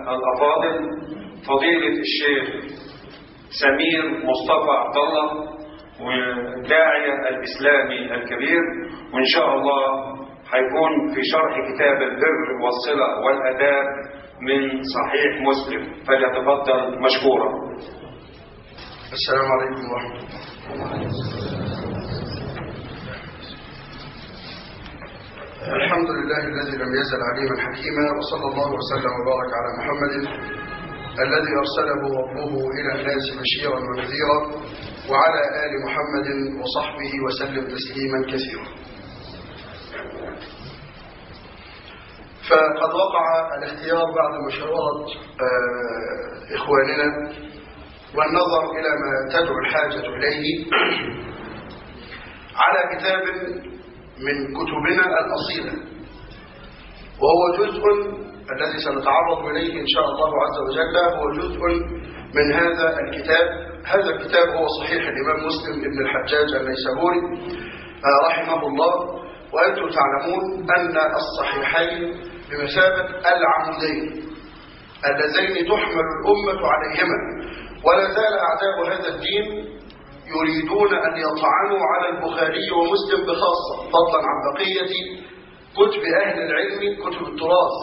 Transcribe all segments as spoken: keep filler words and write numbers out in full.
الأفاضل فضيلة الشيخ سمير مصطفى عبد الله والداعية الإسلامي الكبير، وإن شاء الله هيكون في شرح كتاب البر والصلة والآداب من صحيح مسلم، فليتفضل مشكورا. السلام عليكم ورحمة الله. الحمد لله الذي لم يزل عليما حكيما، وصلى الله وسلم وبارك على محمد الذي أرسله ربه إلى الناس بشيرا ونذيرا، وعلى آل محمد وصحبه وسلم تسليما كثيرا. فقد وقع الاختيار بعد مشاورة إخواننا والنظر إلى ما تدعو الحاجة إليه على كتاب من كتبنا الأصيلة، وهو جزء الذي سنتعرض إليه إن شاء الله عز وجل، هو جزء من هذا الكتاب. هذا الكتاب هو صحيح الإمام مسلم ابن الحجاج النيسابوري رحمه الله. وأنتم تعلمون أن الصحيحين بمثابة العمودين اللذين تحمل الأمة عليهما، ولا زال أعداء هذا الدين يريدون أن يطعنوا على البخاري ومسلم بخاصة، فضلا عن بقية كتب أهل العلم كتب التراث،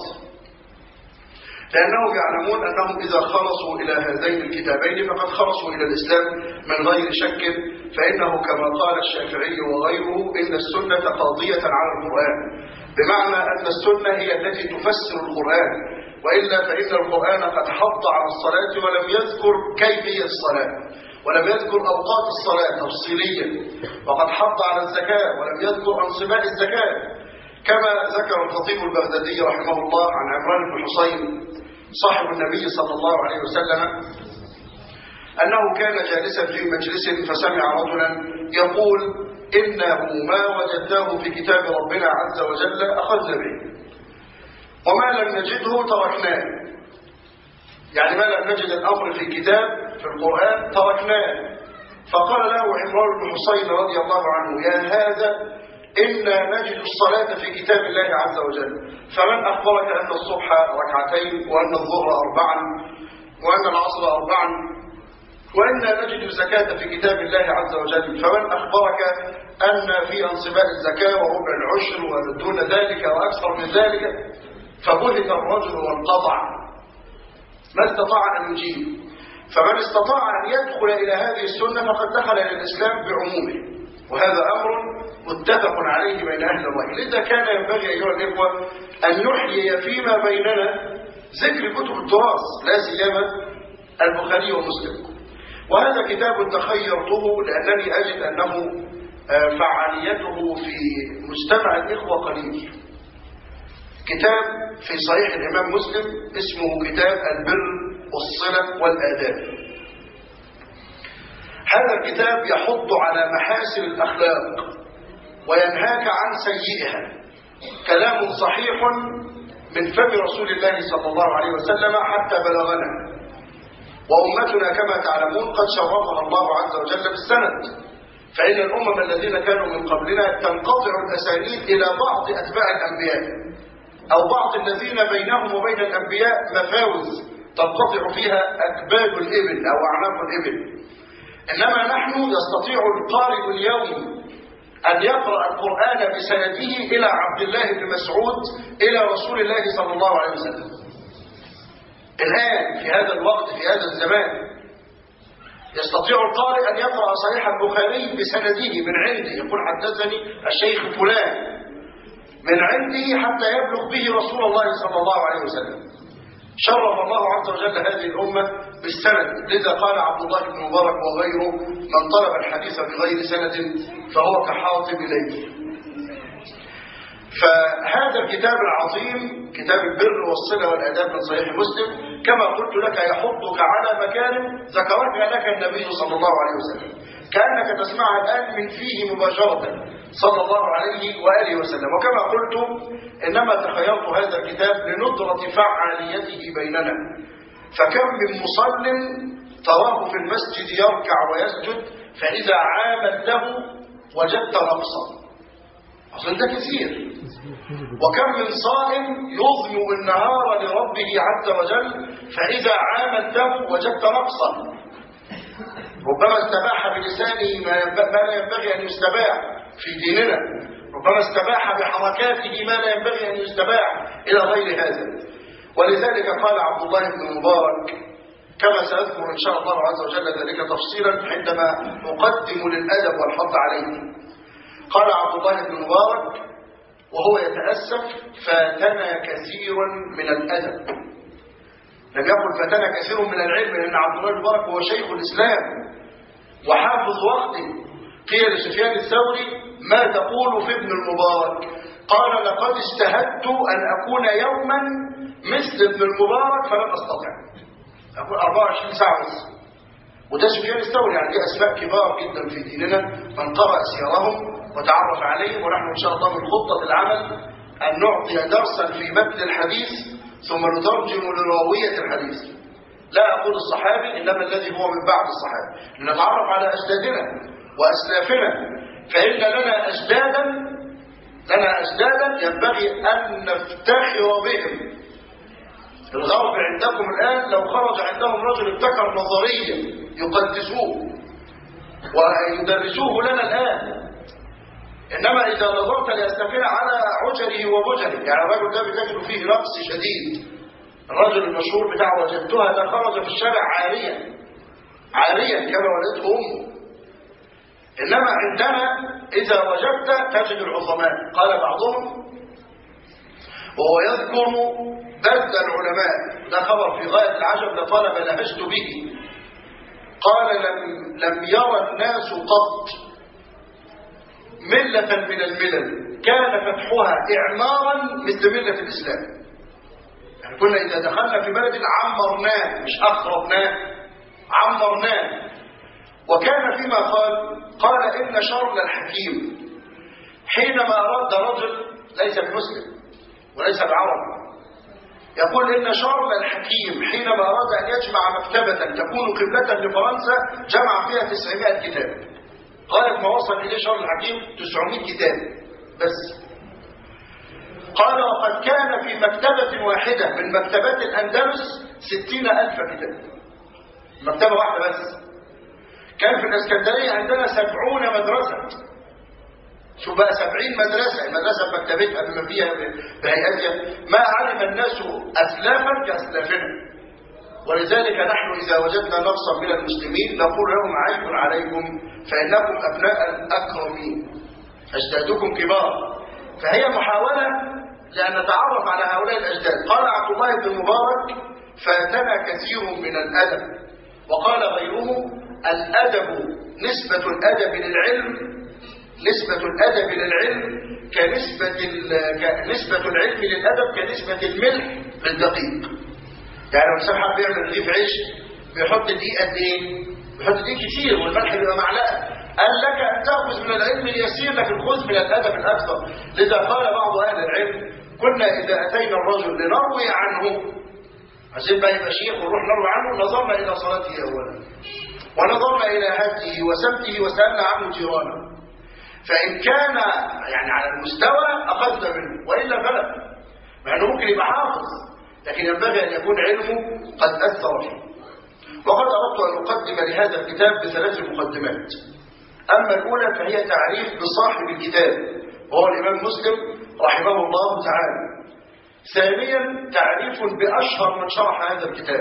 لأنهم يعلمون أنهم إذا خلصوا إلى هذين الكتابين فقد خلصوا إلى الإسلام من غير شك، فإنه كما قال الشافعي وغيره إن السنة قاضية على القرآن، بمعنى أن السنة هي التي تفسر القرآن، وإلا فإن القرآن قد حض على الصلاة ولم يذكر كيفية الصلاة، ولم يذكر أوقات الصلاة تفصيليا، وقد حض على الزكاة ولم يذكر أنصباء الزكاة، كما ذكر الخطيب البغدادي رحمه الله عن عمران بن حسين صاحب النبي صلى الله عليه وسلم أنه كان جالسا في مجلس فسمع رجلا يقول إنه ما وجدناه في كتاب ربنا عز وجل أخذنا به، وما لم نجده تركناه. يعني ما لم نجد الأمر في كتاب في القرآن تركناه. فقال له عمران بن حسين رضي الله عنه يا هذا إنا نجد الصلاة في كتاب الله عز وجل، فمن أخبرك أن الصبح ركعتين وأن الظهر أربعا وأن العصر أربعا وأن نجد الزكاة في كتاب الله عز وجل، فمن أخبرك أن في أنصباء الزكاة وربع العشر ودون ذلك وأكثر من ذلك؟ فبهت الرجل وانقطع، ما استطاع أن يجيب. فمن استطاع أن يدخل إلى هذه السنة فقد دخل إلى الإسلام بعمومه، وهذا أمر متفق عليه بين أهل الرأي. لذا كان ينبغي أيها الإخوة أن نحيي فيما بيننا ذكر كتب التراث، لا سيما البخاري ومسلم. وهذا كتاب تخيرته لأنني أجد أنه فعاليته في مجتمع الإخوة قليل. كتاب في صحيح الإمام مسلم اسمه كتاب البر والصلة والآداب. هذا الكتاب يحض على محاسن الأخلاق وينهاك عن سيئها، كلام صحيح من فم رسول الله صلى الله عليه وسلم حتى بلغنا. وأمتنا كما تعلمون قد شرفها الله عز وجل بالسند، فإن الأمم الذين كانوا من قبلنا تنقطع الأسانيد إلى بعض أتباع الأنبياء أو بعض الذين بينهم وبين الأنبياء مفاوز تنقطع فيها أكباد الإبل أو أعناق الإبل. إنما نحن يستطيع القارئ اليوم أن يقرأ القرآن بسنده إلى عبد الله بن مسعود إلى رسول الله صلى الله عليه وسلم. الآن في هذا الوقت في هذا الزمان يستطيع القارئ أن يقرأ صحيح البخاري بسنده من عنده، يقول حدثني الشيخ فلان من عنده حتى يبلغ به رسول الله صلى الله عليه وسلم. شرف الله عز وجل هذه الأمة بالسند، لذا قال عبد الله بن مبارك وغيره من طلب الحديث بغير سند فهو كحاطب ليل. فهذا الكتاب العظيم كتاب البر والصلة والآداب من صحيح مسلم كما قلت لك يحضك على مكان ذكرها لك النبي صلى الله عليه وسلم، كأنك تسمعها الآن من فيه مباشرة صلى الله عليه وآله وسلم. وكما قلت إنما تخيرت هذا الكتاب لندرة فعاليته بيننا، فكم من مصل تراه في المسجد يركع ويسجد فإذا عامل له وجدت رقصا، أصل ده كثير. وكم من صائم يظلم النهار لربه عز وجل فإذا عاملته وجدت نقصا. ربما استباح بلسانه ما لا ينبغي أن يستباح في ديننا، ربما استباح بحركاته ما لا ينبغي أن يستباح إلى غير هذا. ولذلك قال عبد الله بن مبارك كما سأذكر إن شاء الله عز وجل ذلك تفصيلا عندما نقدم للأدب والحض عليه. قال عبد الله بن مبارك وهو يتأسف فاتنا كثير من الأدب، لم يقل فاتنا كثير من العلم، لأن عبد الله بن مبارك هو شيخ الإسلام وحافظ وقته. قيل لسفيان الثوري ما تقول في ابن المبارك؟ قال لقد اجتهدت أن أكون يوما مثل ابن المبارك فلم أستطع، أقول أربعة وعشرين ساعة بس. وده سفيان الثوري، يعني دي أسماء كبار جدا في ديننا، من قرأ سيرهم وتعرف عليهم. ونحن إن شاء الله من خطة العمل أن نعطي درسا في متن الحديث ثم نترجم لراوية الحديث، لا أقول الصحابي إنما الذي هو من بعد الصحابي، لنتعرف على أجدادنا وأسلافنا، فإن لنا أجدادا لنا أجدادا ينبغي أن نفتخر بهم. الغرب عندكم الآن لو خرج عندهم رجل ابتكر نظرية يقدسوه ويدرسوه لنا الآن، إنما إذا نظرت لأسلافنا على عجله وبجله، يعني الرجل ده بتجد فيه نقص شديد. الرجل المشهور بتاع وجدتها ده خرج في الشارع عاريا عاريا كما ولدته أمه. إنما عندنا إذا وجدت تجد العظماء. قال بعضهم وهو يذكر بذل العلماء، ده خبر في غاية العجب لطالب لهجت به. قال لم, لم يرى الناس قط ملة من الملل كان فتحها إعمارا مثل ملة الإسلام. يعني كنا إذا دخلنا في بلد عمرناه مش أخربناه، عمرناه. وكان فيما قال قال إن شرل الحكيم حينما أراد رجل ليس بمسلم وليس بعرب، يقول إن شرل الحكيم حينما أراد أن يجمع مكتبة تكون قبلة لفرنسا جمع فيها تسعمائة كتاب. غاية ما وصل إليه شرل الحكيم تسعمائة كتاب بس. قال وقد كان في مكتبة واحدة من مكتبات الأندلس ستين ألف كتاب، مكتبة واحدة بس. كان في الإسكندرية عندنا سبعون مدرسة. شو بقى سبعين مدرسة، المدرسة بمكتبتها بما فيها بهيئتها، ما علم الناس أسلافا كأسلافنا. ولذلك نحن إذا وجدنا نقصا من المسلمين نقول لهم عيب عليكم فإنكم أبناء الأكرمين أجدادكم كبار. فهي محاولة لأن نتعرف على هؤلاء الأجداد. قال عبد الله بن مبارك فاتنا كثير من الأدب. وقال غيره الأدب نسبة الأدب للعلم نسبة الأدب للعلم كنسبة نسبة العلم للأدب كنسبة الملح للدقيق. يعني لو الإنسان حب يعمل رغيف عيش بيحط دقيق قد إيه؟ بيحط دقيق كتير والملح بيبقى معلقة. قال لك أن تأخذ من العلم اليسير لكن خذ من الأدب الأكثر. لذا قال بعض أهل العلم كنا إذا أتينا الرجل لنروي عنه، عشان بقى يبقى شيخ ونروح نروي عنه، نظرنا إلى صلاته أولا ونظرنا إلى هديه وسمته وسألنا عنه جيرانه، فإن كان يعني على المستوى أخذنا منه وإلا فلا، مع أنه ممكن يبقى حافظ لكن ينبغي أن يكون علمه قد أثر فيه. وقد أردت أن أقدم لهذا الكتاب بثلاث مقدمات. أما الأولى فهي تعريف بصاحب الكتاب وهو الإمام مسلم رحمه الله تعالى. ثانيا تعريف بأشهر من شرح هذا الكتاب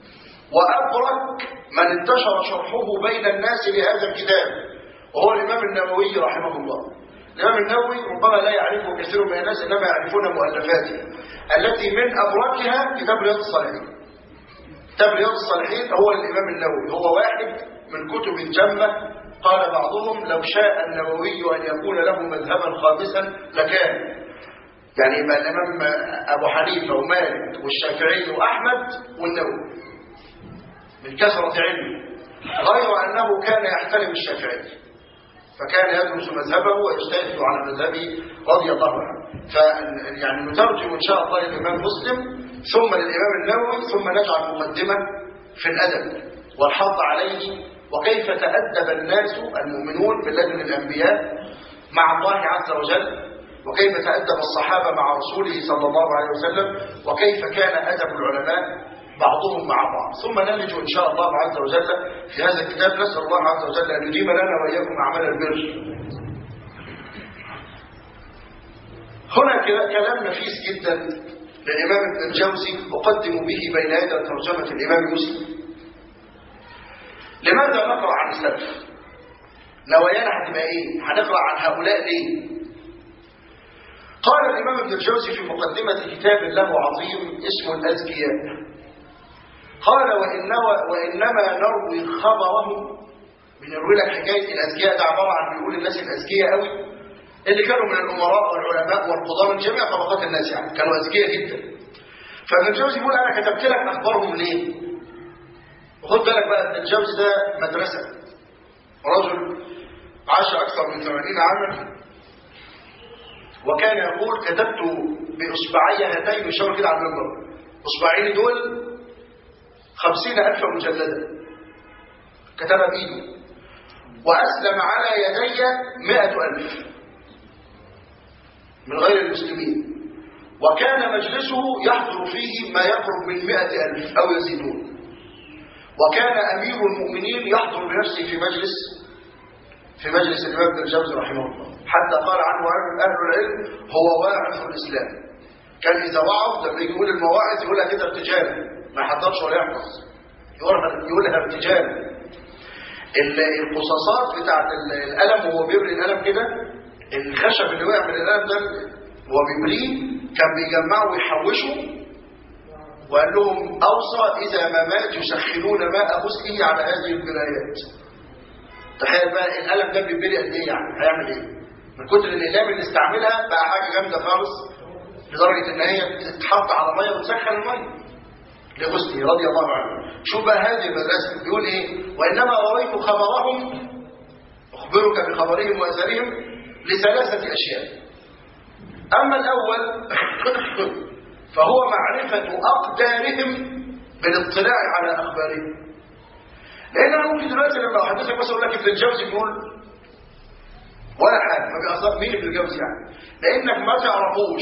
وأبرك من انتشر شرحه بين الناس لهذا الكتاب وهو الإمام النووي رحمه الله. الإمام النووي ربما لا يعرفه كثير من الناس إنما يعرفون مؤلفاته التي من أبركها كتاب رياض الصالحين. كتاب رياض الصالحين هو الإمام النووي، هو واحد من كتب الجمة. قال بعضهم لو شاء النووي أن يكون له مذهبا خامسا لكان، يعني يبقى الإمام أبو حنيفة ومالك والشافعي وأحمد والنووي من كثرة علمه، غير أنه كان يحترم الشافعي فكان يدرس مذهبه ويجتهد على مذهبه رضي الله عنه. فيعني نترجم إن شاء الله للإمام مسلم ثم للإمام النووي ثم نجعل مقدمة في الأدب والحض عليه وكيف تأدب الناس المؤمنون في لدن الأنبياء مع الله عز وجل، وكيف تأدب الصحابة مع رسوله صلى الله عليه وسلم، وكيف كان أدب العلماء بعضهم مع بعض. ثم نلج إن شاء الله عز وجل في هذا الكتاب. نسأل الله عز وجل أن يديم لنا وإياكم أعمال البر. هنا كلام نفيس جدا للإمام ابن الجوزي أقدم به بين يدي ترجمة الإمام مسلم. لماذا نقرأ عن السلف؟ نوايانا هتبقى إيه؟ هنقرأ عن هؤلاء ليه؟ قال الإمام ابن الجوزي في مقدمة كتاب له عظيم اسمه الأزكياء، قال وإنما, وإنما نروي خبرهم. بنروي لك حكاية الأزكياء، ده عبارة عن بيقول الناس الأزكياء قوي اللي كانوا من الأمراء والعلماء والقضاة من جميع طبقات الناس، يعني كانوا أذكياء جدا. فابن الجوزي يقول أنا كتبت لك أخبارهم ليه؟ وخد بالك بقى، ابن الجوزي ده مدرسة، رجل عاش أكثر من ثمانين عاما، وكان يقول كتبت بإصبعي هاتين، يشاور كده على المنبر، إصبعين دول خمسين ألف مجلدا كتبها بإيده، وأسلم على يدي مائة ألف من غير المسلمين، وكان مجلسه يحضر فيه ما يقرب من مائة ألف أو يزيدون، وكان أمير المؤمنين يحضر بنفسه في مجلس في مجلس الإمام ابن الجوزي رحمه الله، حتى قال عنه أهل العلم هو واعظ الإسلام. كان إذا وعظ لما يجي يقول المواعظ يقولها كده ارتجالا، ما يحضرش ولا يحفظ، يقولها ارتجالا. القصاصات بتاعت القلم وهو بيبري القلم كده، الخشب اللي وقع من القلم ده وهو بيبريه كان بيجمعه ويحوشه، وقال لهم أوصى إذا ما مات يسخنون ماء غسله على هذه البرايات. تخيل بقى القلم ده بيبري قد ايه، يعني هيعمل ايه؟ من كتر الاقلام اللي استعملها بقى حاجه جامده خالص، لدرجه ان هي تتحط على ميه وتسخن الميه لغسله رضي الله عنه. شوف بقى هذه المدرسه بيقول ايه؟ وانما رويت خبرهم، اخبرك بخبرهم واثرهم لثلاثه اشياء. اما الاول فهو معرفه اقدارهم بالاطلاع على اخبارهم. لان انا ممكن دلوقتي لما احدثك مثلا اقول لك ابن الجوزي بيقول ولا حاجه، ما بيأثر مين ابن الجوزي يعني؟ لانك ما تعرفوش.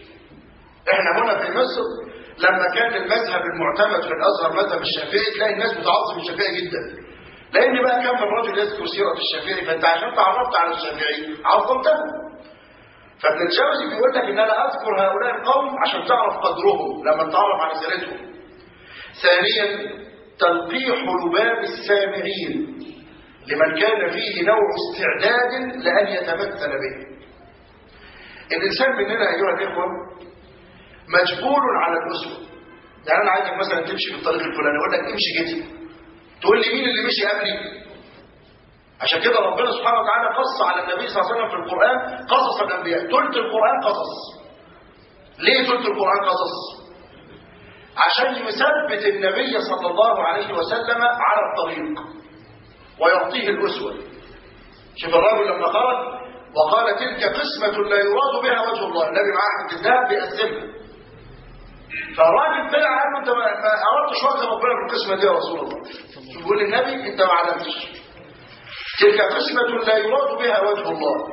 احنا هنا في مصر لما كان المذهب المعتمد في الازهر مذهب الشافعي، تلاقي الناس بتعظم الشافعي جدا، لان بقى كان الرجل يذكر سيره الشافعي، فانت عشان تعرفت على الشافعي عظمته. فابن الجوزي بيقول لك ان انا اذكر هؤلاء القوم عشان تعرف قدرهم لما تتعرف على سيرتهم. ثانيا تلقيح لباب السامعين لمن كان فيه نوع استعداد لأن يتمثل به. الإنسان مننا أيها الإخوة مجبول على الأسوة. يعني أنا عايزك مثلا تمشي في الطريق الفلاني، أقول لك امشي كده، تقول لي مين اللي مشي قبلي؟ عشان كده ربنا سبحانه وتعالى قص على النبي صلى الله عليه وسلم في القرآن قصص الأنبياء. ثلث القرآن قصص. ليه ثلث القرآن قصص؟ عشان يثبت النبي صلى الله عليه وسلم على الطريق ويعطيه الأسوة. شوف الرجل لما خرج وقال تلك قسمة لا يراد بها وجه الله، النبي معاه حبة الذهب بيقسمها، فالراجل طلع قال له انت ما اردتش وجه ربنا بالقسمة دي يا رسول الله. شوف بيقول للنبي انت ما علمتش، تلك قسمة لا يراد بها وجه الله.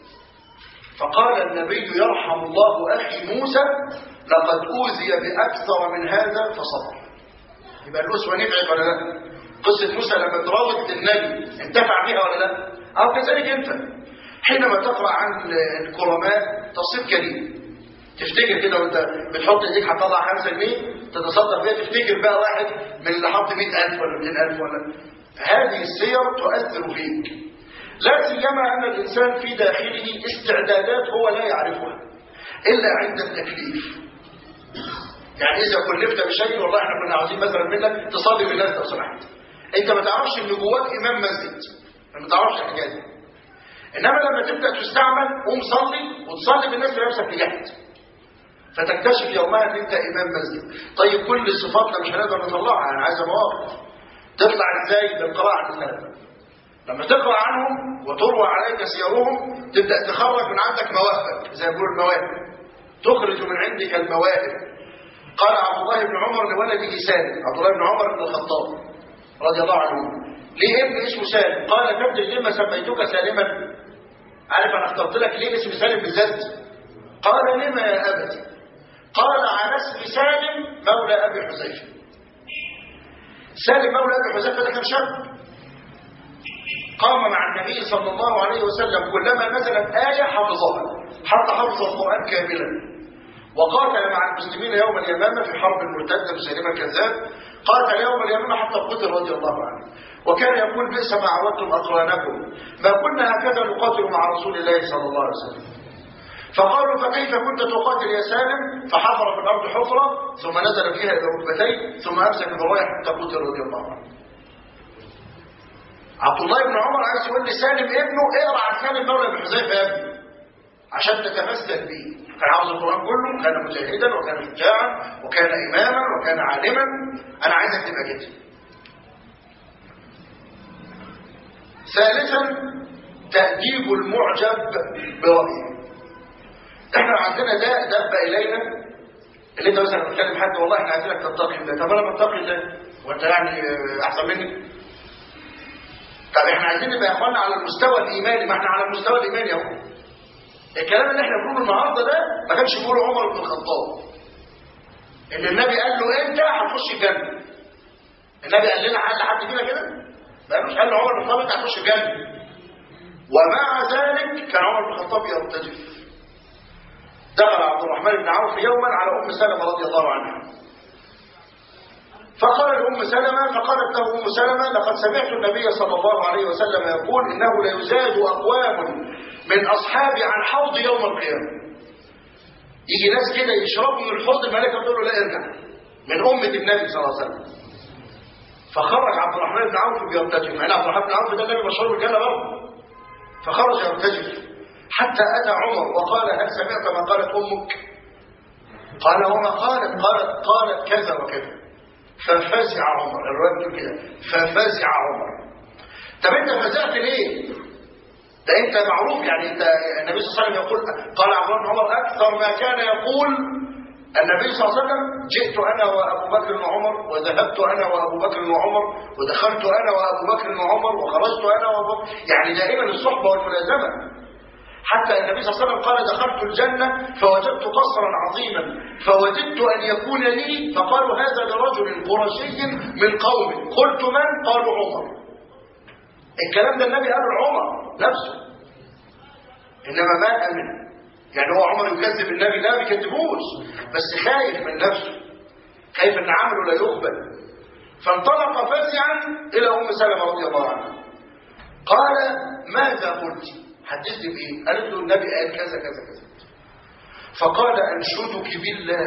فقال النبي يرحم الله أخي موسى لقد أوذي بأكثر من هذا فصبر. يبقى الأسوة نفعت ولا لا؟ قصة موسى لما تراود النبي انتفع بها ولا لا؟ أو كذلك أنت حينما تقرأ عن الكرماء تصير كريم، تفتكر كده وانت بتحط ايديك هتطلع خمسة جنيه تتصدق بيها، تفتكر بقى واحد من اللي حط مئة ألف ولا مئتين ألف ولا. هذه السير تؤثر فيك، لا سيما أن الإنسان في داخله استعدادات هو لا يعرفها إلا عند التكليف. يعني إذا كلفت بشيء، والله احنا كنا عاوزين مثلا منك تصلي بالناس لو سمحت، أنت ما تعرفش إن جواك إمام مسجد، ما تعرفش الحاجات دي. إنما لما تبدأ تستعمل قوم صلي وتصلي بالناس لنفسك تجاهد، فتكتشف يومها ان انت امام مسجد. طيب كل صفاتنا مش هنقدر نطلعها، انا عايز مواقف. تطلع ازاي؟ بالقراءه عن السلف. لما تقرا عنهم وتروى عليك سيرهم تبدا تخرج من عندك مواهب، زي ما بيقولوا المواهب، تخرج من عندك المواهب. قال عبد الله بن عمر لولده سالم، عبد الله بن عمر بن الخطاب رضي الله عنه، ليه ابن اسمه سالم؟ قال تدري لما سميتك سالما؟ عارف انا اخترت لك ليه اسم سالم بالذات؟ قال لما يا أبتي؟ قال على اسم سالم مولى أبي حذيفة. سالم مولى أبي حذيفة ده كان شاب قام مع النبي صلى الله عليه وسلم، كلما نزلت آية حفظها حتى حفظ القرآن كاملا، وقاتل مع المسلمين يوم اليمامة في حرب المرتدة مسيلمة الكذاب، قاتل يوم اليمامة حتى قتل رضي الله عنه، وكان يقول بئس ما عودتم أقرانكم، ما كنا هكذا نقاتل مع رسول الله صلى الله عليه وسلم. فقالوا فكيف كنت تقاتل يا سالم؟ فحفر في الأرض حفرة ثم نزل فيها إلى ركبتيه ثم أمسك بالراية حتى قتل رضي الله عنه. عبد الله بن عمر عايز يقول لسالم ابنه اقرا عن سالم مولى ابي حذيفه يا ابني عشان تتمسك بيه. كان حافظ القرآن كله، وكان مجاهدا، وكان شجاعا، وكان إماما، وكان عالما. أنا عايزك تبقى كده. ثالثا تأديب المعجب برأيه. احنا عندنا ده دب إلينا اللي انت مثلا بتكلم حد والله احنا عايزينك تتقي الله، طب انا بتقي الله وانت يعني احسن مني؟ طب احنا عايزين نبقى يا اخوانا على المستوى الايماني، ما احنا على المستوى الايماني اهو. الكلام اللي احنا بنقوله النهارده ده ما كانش بيقوله عمر بن الخطاب، ان النبي قال له انت هتخش الجنه. النبي قال لنا حد حد فينا كده؟ ما قالوش قال له عمر بن الخطاب انت هتخش الجنه. ومع ذلك كان عمر بن الخطاب يرتجف. دخل عبد الرحمن بن عوف يوما على ام سلمة رضي الله عنها، فقال لأم سلمة فقالت له أم سلمة لقد سمعت النبي صلى الله عليه وسلم يقول إنه ليزاد أقوام من أصحابي عن حوض يوم القيامة. يجي ناس كده يشربوا من الحوض، الملائكة تقول له لا ارجع، من أمة النبي صلى الله عليه وسلم. فخرج عبد الرحمن بن عوف بيرتجف، مع ان عبد الرحمن بن عوف ده النبي مشهور بالجنة برضه. فخرج يرتجف حتى أتى عمر وقال هل سمعت ما قالت أمك؟ قال وما قالت؟ قالت قالت كذا وكذا. ففزع عمر. الرواية بتقول كده ففزع عمر. طب انت فزعت ليه؟ ده انت معروف يعني، انت النبي صلى الله عليه وسلم يقول، قال عبد الله بن عمر اكثر ما كان يقول النبي صلى الله عليه وسلم جئت انا وابو بكر وعمر وذهبت انا وابو بكر وعمر ودخلت انا وابو بكر وعمر وخرجت انا وابو بكر، يعني دائما الصحبه والملازمه. حتى النبي صلى الله عليه وسلم قال دخلت الجنة فوجدت قصرا عظيما فوددت أن يكون لي، فقالوا هذا لرجل قرشي من قوم، قلت من؟ قالوا عمر. الكلام ده النبي قاله لعمر نفسه، إنما ما أمن. يعني هو عمر يكذب النبي؟ لا، ما بيكذبوش، بس خايف من نفسه، خايف ان عمله لا يقبل. فانطلق فزعا إلى أم سلمة رضي الله عنها، قال ماذا قلت؟ حدثني بإيه؟ قالت له النبي قال كذا كذا كذا. فقال أنشدك بالله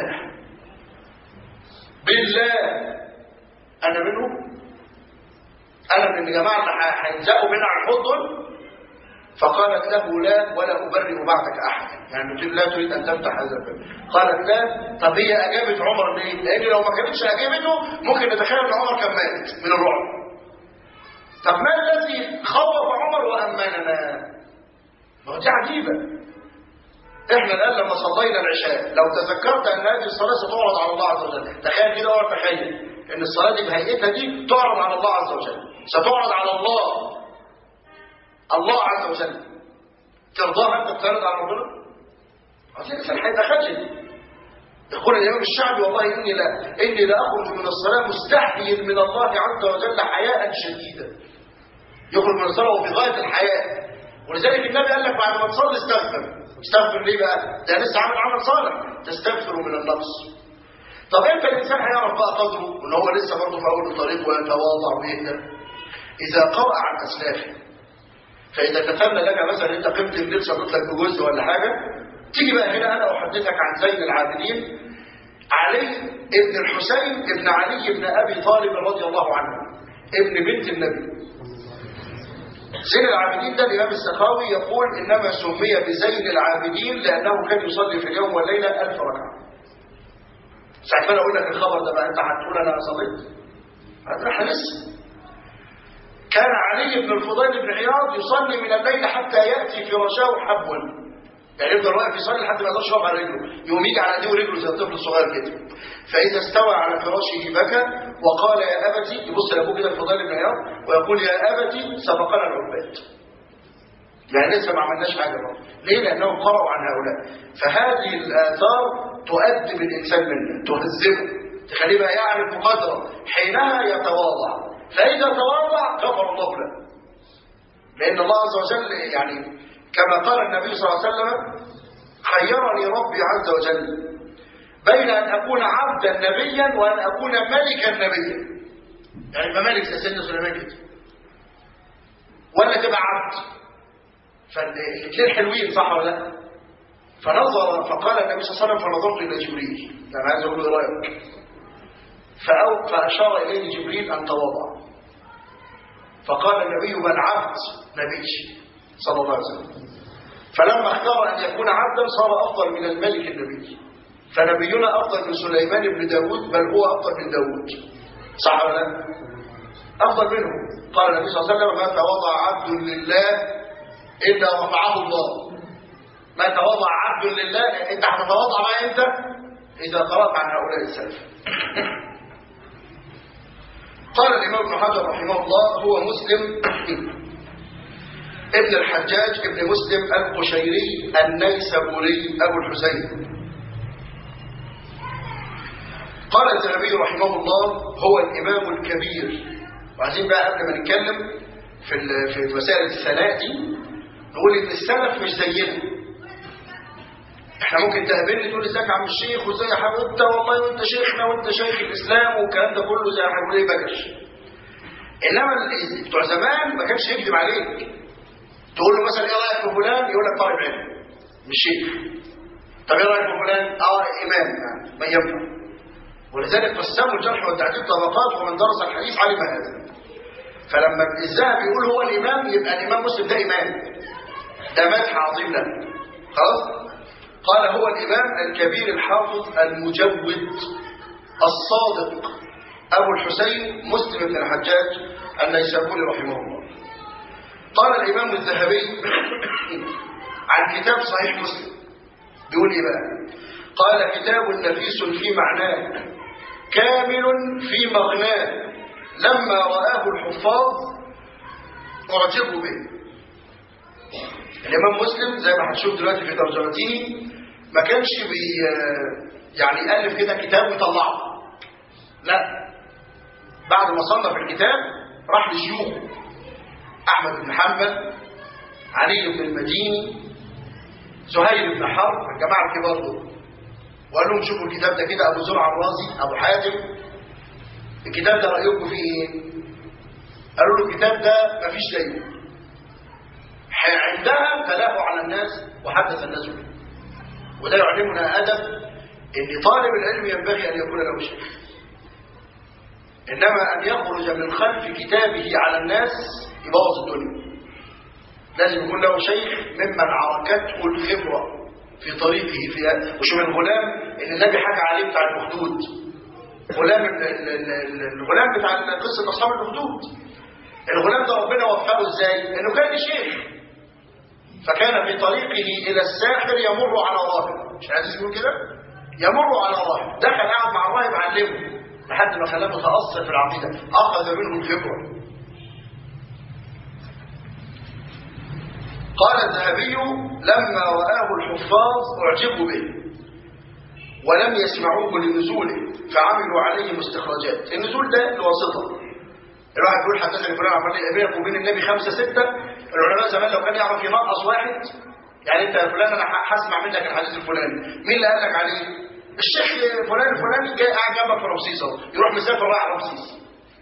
بالله أنا منهم؟ أنا من الجماعة اللي هينزقوا منها على الحوض دول؟ فقالت له لا ولا أبرئ بعدك أحدا، يعني لا تريد أن تفتح هذا الباب. قالت لا. طب هي أجابت عمر ليه؟ لأن لو ما كانتش أجابته ممكن نتخيل أن عمر كان مات من الرعب. طب ما الذي خوف عمر وأمننا؟ ما دي عجيبة. احنا الآن لما صلينا العشاء لو تذكرت أن هذه الصلاة ستعرض على الله عز وجل، تخيل كده ولا تخيل أن الصلاة دي بهيئتها دي تعرض على الله عز وجل، ستعرض على الله الله عز وجل، ترضاها أنت بتعرض على ربنا؟ الإنسان هيتخجل. يقول الإمام الشعبي والله إني لا إني لا أخرج من الصلاة مستحيي من الله عز وجل حياء شديدا. يخرج من الصلاة وفي غاية الحياء، ولذلك النبي قال لك بعد ما تصلي استغفر. استغفر ليه بقى؟ ده لسه عامل عمل صالح، تستغفر من النقص. طب امتى الانسان هيعرف بقى قدره ان هو لسه برضه في اول الطريق ويتواضع ويهدى؟ اذا قرأ عن اسلافه. فاذا كتبنا لك مثلا انت قيمه الليل صليت لك بجزء ولا حاجه، تيجي بقى هنا انا احدثك عن زين العابدين علي ابن الحسين ابن علي ابن ابي طالب رضي الله عنه، ابن بنت النبي. زين العابدين ده الإمام السخاوي يقول إنما سمي بزين العابدين لأنه كان يصلي في اليوم والليلة ألف ركعة. ساعة ما أنا أقول لك الخبر ده بقى أنت هتقول أنا صليت؟ هتروح لسه. كان علي بن الفضيل بن عياض يصلي من الليل حتى يأتي فراشاه حبوا، يعني يفضل واقف يصلي لحد ما يقدرش يقف على رجله، يقوم يجي على ايديه ورجله زي الطفل الصغير كده. فإذا استوى على فراشه بكى وقال يا أبتي، يبص لأبوه كده الفضيل بن عياض ويقول يا أبتي سبقنا العباد. يعني لسه ما عملناش حاجة برضه. ليه؟ لأنهم قرأوا عن هؤلاء. فهذه الآثار تؤدب الإنسان منه، تهذبه، تخليه بقى يعرف قدره، حينها يتواضع. فإذا تواضع غفر الله له، لأن الله عز وجل يعني كما قال النبي صلى الله عليه وسلم: خيرني ربي عز وجل بين أن أكون عبدا نبيا وأن أكون ملكا نبيا. يعني يبقى ملك زي سيدنا سليمان كده، ولا تبقى عبد. فالاثنين حلوين، صح ولا لا؟ فنظر فقال النبي صلى الله عليه وسلم: فنظرت إلى جبريل، أنا عايز أقول له رأيك. فأو فأشار إليه جبريل أن تواضع. فقال النبي: من عبد نبي، صلى الله عليه وسلم. فلما اختار أن يكون عبدا صار أفضل من الملك النبي. فنبينا أفضل من سليمان بن داود، بل هو أفضل من داود، صح ولا لا؟ أفضل منه. قال النبي صلى الله عليه وسلم: ما تواضع عبد لله إلا رفعه الله. ما تواضع عبد لله، أنت هتتواضع معي أنت إذا قرأت عن هؤلاء السلف. قال الإمام ابن حجر رحمه الله: هو مسلم ابن الحجاج ابن مسلم القشيري النيسابوري أبو الحسين. قال الذهبي رحمه الله: هو الإمام الكبير. وعايزين بقى قبل ما نتكلم في في مسائل الثناء دي نقول إن السلف مش زينا. احنا ممكن تقابلني تقول لي: ازيك يا عم الشيخ، وازاي يا حبيبتي، والله وانت شيخنا وانت شيخ الاسلام والكلام ده كله زي حبيبي ايه بكش. انما بتوع زمان ما كانش يكذب عليك. تقول له مثلا: ايه رايك في فلان؟ يقول لك: طالب علم مش شيخ. طب ايه رايك في فلان؟ اه امام، يعني ما ينفع. ولذلك قسموا الجرح والتعديل طبقات، ومن درس الحديث علم هذا. فلما الذهبي يقول هو الامام، يبقى الامام مسلم ده امام، ده مدح عظيم له. خلاص. قال: هو الإمام الكبير الحافظ المجود الصادق أبو الحسين مسلم بن الحجاج النيسابوري رحمه الله. قال الإمام الذهبي عن كتاب صحيح مسلم، بيقول إيه بقى؟ قال: كتاب نفيس في معناه، كامل في مغناه، لما رآه الحفاظ أعجبوا به. الإمام مسلم زي ما هتشوف دلوقتي في ترجمته ما كانش بي يعني يألف كده كتاب ويطلعه، لا، بعد ما صنف الكتاب راح لشيوخه: أحمد بن حنبل، علي بن المديني، زهير بن حرب، الجماعة الكبار دول، وقال لهم: شوفوا الكتاب ده كده، أبو زرع الرازي، أبو حاتم، الكتاب ده رأيكم فيه إيه؟ قالوا له: الكتاب ده مفيش زيه. عندها تلاه على الناس وحدث الناس به. وده يعلمنا أدب ان طالب العلم ينبغي أن يكون له شيخ، إنما أن يخرج من خلف كتابه على الناس يبوظ الدنيا. لازم يكون له شيخ ممن عركته الخبرة في طريقه فيها. وشوف الغلام اللي النبي حكى عليه بتاع الأخدود، غلام الغلام بتاع قصة أصحاب الأخدود، الغلام ده ربنا وفقه ازاي؟ انه كان شيخ، فكان في طريقه الى الساحر يمر على راهب، مش عايز يقول كده؟ يمر على راهب، دخل قاعد مع الراهب علمه لحد ما خلاه متأثر في العقيدة، اخذ منه الخبرة. قال الذهبي: لما رآه الحفاظ اعجبوا به ولم يسمعوه لنزوله فعملوا عليه مستخرجات. النزول ده الواسطة، الواحد بيقول حدثني فلان عن فلان، بينك وبين النبي خمسة ستة. العلماء زمان لو كان يعرف ينقص واحد، يعني انت يا فلان انا هسمع منك الحديث الفلاني، مين اللي قال لك عليه؟ الشيخ فلان الفلاني جاي قاعد جنبك في رمسيس اهو، يروح مسافر رايح رمسيس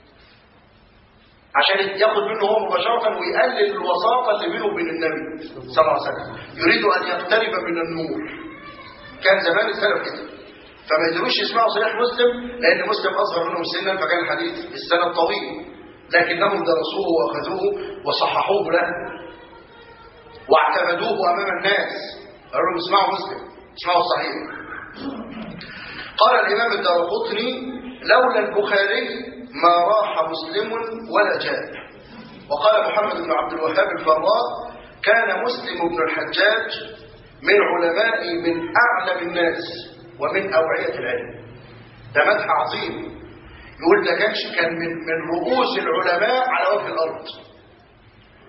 عشان ياخد منه هو مباشرة ويقلل الوساطة اللي بينه وبين النبي صلى الله عليه وسلم، يريد ان يقترب من النور. كان زمان السلف كده، فما يقدروش يسمعوا صحيح مسلم لان مسلم اصغر منهم سنا، فكان الحديث السند طويل، لكنهم درسوه واخذوه وصححوه له واعتمدوه امام الناس، قالوا لهم اسمعوا مسلم، اسمعوا الصحيح. قال الامام الدارقطني: لولا البخاري ما راح مسلم ولا جاء. وقال محمد بن عبد الوهاب الفراء: كان مسلم بن الحجاج من علماء من اعلم الناس ومن اوعية العلم. ده مدح عظيم، يقول ده كانش كان من من رؤوس العلماء على وجه الارض.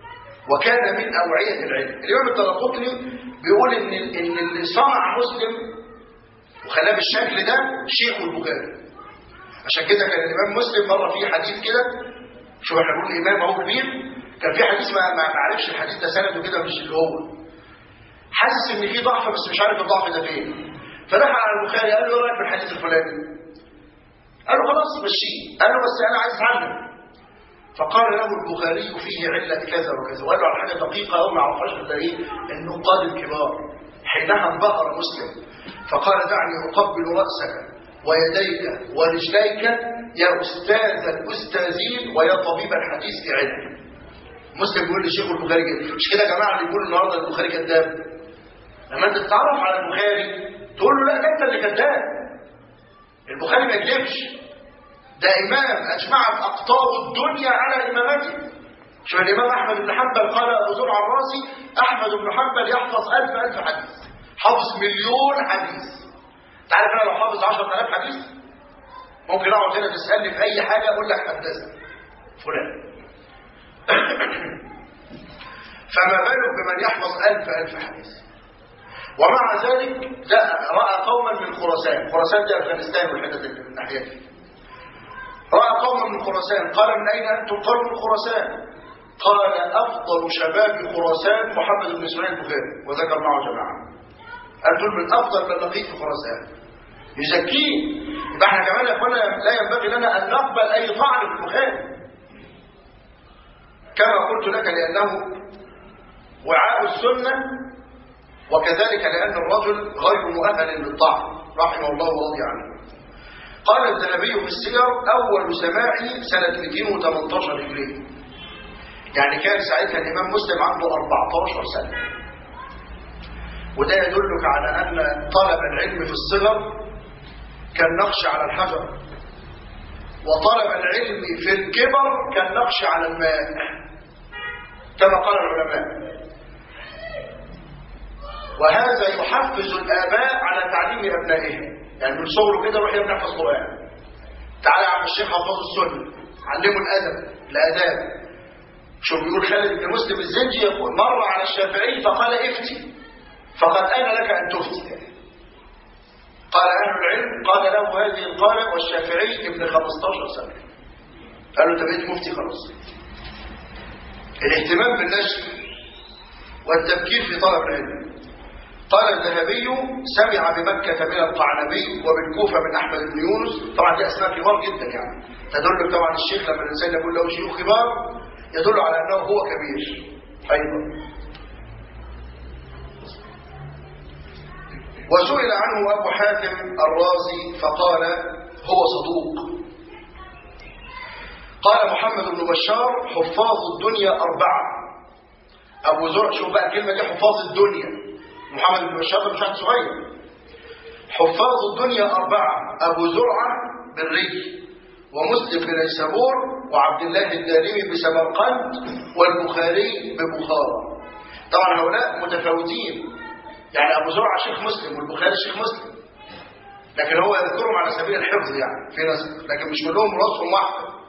وكان من أوعية العلم. الإمام الدارقطني بيقول إن إن اللي صنع مسلم وخلاه بالشكل ده شيخ البخاري. عشان كده كان الإمام مسلم مرة في حديث كده، شو احنا بنقول الإمام أهو كبير، كان في حديث ما ما عرفش الحديث ده سنده كده مش اللي هو، حاسس إن في ضعف بس مش عارف الضعف ده فين، فدخل على البخاري قال له إيه رأيك في الحديث الفلاني؟ قال له خلاص مشيه، قال له بس أنا عايز أتعلم. فقال له البخاري فيه علة كذا وكذا، وقال له على حاجة دقيقة أو ما عرفهاش إلا إيه؟ النقاد الكبار. حينها انبهر مسلم فقال دعني أقبل رأسك ويديك ورجليك يا أستاذ الأستاذين ويا طبيب الحديث علم. مسلم بيقول لشيخ البخاري كده. مش كده يا جماعة اللي بيقول النهارده البخاري كذاب؟ لما أنت تتعرف على البخاري تقول له لا ده أنت اللي كذاب. البخاري ما يكذبش، ده إمام أجمعت أقطار الدنيا على إمامته. شوف الإمام أحمد بن حنبل قال أبو زرع الراسي أحمد بن حنبل يحفظ ألف ألف حديث، حافظ مليون حديث. تعرف أنا لو حافظ عشرة آلاف حديث ممكن أقعد هنا تسألني في أي حاجة أقول لك حدثني فلان. فما بالك بمن يحفظ ألف ألف حديث. ومع ذلك رأى قوما من خراسان، خراسان دي أفغانستان والحتة اللي من ناحيتها، رأى قوما من خراسان قال من أين أنتم؟ قالوا من خراسان. قال أفضل شباب خراسان محمد بن إسماعيل البخاري، وذكر معه جماعة. قال دول من أفضل من لقيت في خراسان، يزكيه. يبقى احنا كمان يا اخوانا لا ينبغي لنا أن نقبل أي طعن في البخاري كما قلت لك، لأنه وعاء السنة، وكذلك لأن الرجل غير مؤهل للطعن رحمه الله ورضي عنه. قال الذهبي في السير أول سماعي سنة مئتين وثمانية عشر هجرية، يعني كان ساعتها الإمام مسلم عنده أربعة عشر سنة. وده يدلك على أن طلب العلم في الصغر كالنقش على الحجر، وطلب العلم في الكبر كالنقش على الماء كما قال العلماء. وهذا يحفز الآباء على تعليم أبنائهم، يعني من صغره كده روح يا ابني احفظ قرآن، تعالى يا عم الشيخ حفظوا السنة، علموا الأدب الآداب. شو بيقول خالد بن مسلم الزنجي يقول مر على الشافعي فقال افتي، فقال أين لك أن تفتي؟ قال أهل العلم قال له هذه القالة والشافعي ابن خمسة عشر سنة. قالوا أنت بقيت مفتي خلاص. الاهتمام بالنشر والتفكير في طلب العلم. قال الذهبي سمع بمكة من القعنبي وبالكوفة من أحمد بن يونس. طبعا دي أسماء كبار جدا، يعني تدل طبعا الشيخ لما الإنسان يقول له شيوخ كبار يدل على أنه هو كبير أيضا. وسئل عنه أبو حاتم الرازي فقال هو صدوق. قال محمد بن بشار حفاظ الدنيا أربعة. أبو زرع، شوف بقى الكلمة دي حفاظ الدنيا، محمد بن بشار مش عن صغير. حفاظ الدنيا أربعة: أبو زرعة بالري، ومسلم بن نيسابور، وعبد الله الدارمي بسمرقند، والبخاري ببخارى. طبعا هؤلاء متفاوتين، يعني أبو زرعة شيخ مسلم والبخاري شيخ مسلم، لكن هو يذكرهم على سبيل الحفظ، يعني في ناس لكن مش كلهم راسهم واحد.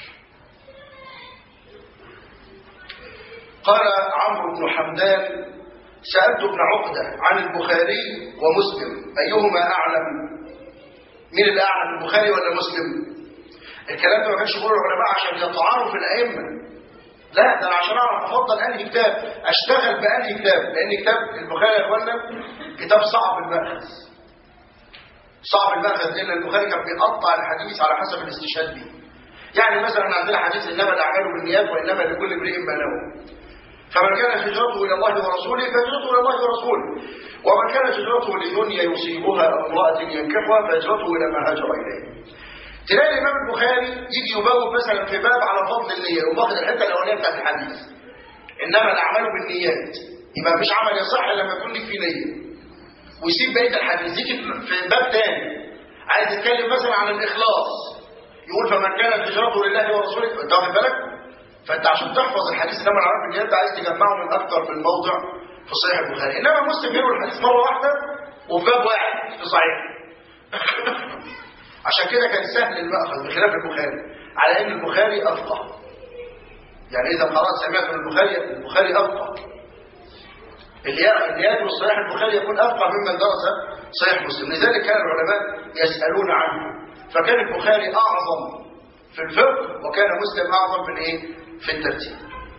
قال عمرو بن حمدان سألت ابن عقدة عن البخاري ومسلم أيهما أعلم؟ مين اللي أعلم، البخاري ولا مسلم؟ الكلام ده ما كانش يقوله العلماء عشان يطعنوا في الأئمة، لا ده عشان أعرف أفضل أنهي كتاب، أشتغل بأنهي كتاب، لأن كتاب البخاري يا إخوانا كتاب صعب المأخذ، صعب المأخذ، لأن البخاري كان بيقطع الحديث على حسب الاستشهاد به. يعني مثلا عندنا حديث إنما الأعمال بالنيات وإنما لكل امرئ ما نوى، فمن كانت هجرته إلى الله ورسوله فهجرته إلى الله ورسوله، ومن كانت هجرته لدنيا يصيبها أو امرأة ينكحها فهجرته إلى ما هاجر إليه. تلاقي الإمام البخاري يجي يبوب مثلا في باب على فضل النية وواخد الحتة الأولانية بتاعت الحديث إنما الأعمال بالنيات، يبقى مفيش عمل يصح لما يكون لك فيه نية، ويسيب بقية الحديث يجي في باب تاني عايز يتكلم مثلا عن الإخلاص يقول فمن كانت هجرته لله ورسوله. أنت واخد بالك؟ فانت عشان تحفظ الحديث انما العرب بالنيات انت عايز تجمعه من اكثر في الموضع في صحيح البخاري، انما مسلم يروي الحديث مره واحده وفي باب واحد في صحيح. عشان كده كان سهل المأخذ بخلاف البخاري، على ان البخاري افقه، يعني إذا قرأت سمعت من البخاري البخاري أفقه، اللي يدرس صحيح البخاري يكون أفقه ممن درس صحيح مسلم. لذلك كان العلماء يسألون عنه، فكان البخاري أعظم في الفقه وكان مسلم أعظم في الإيه؟ في الترتيب.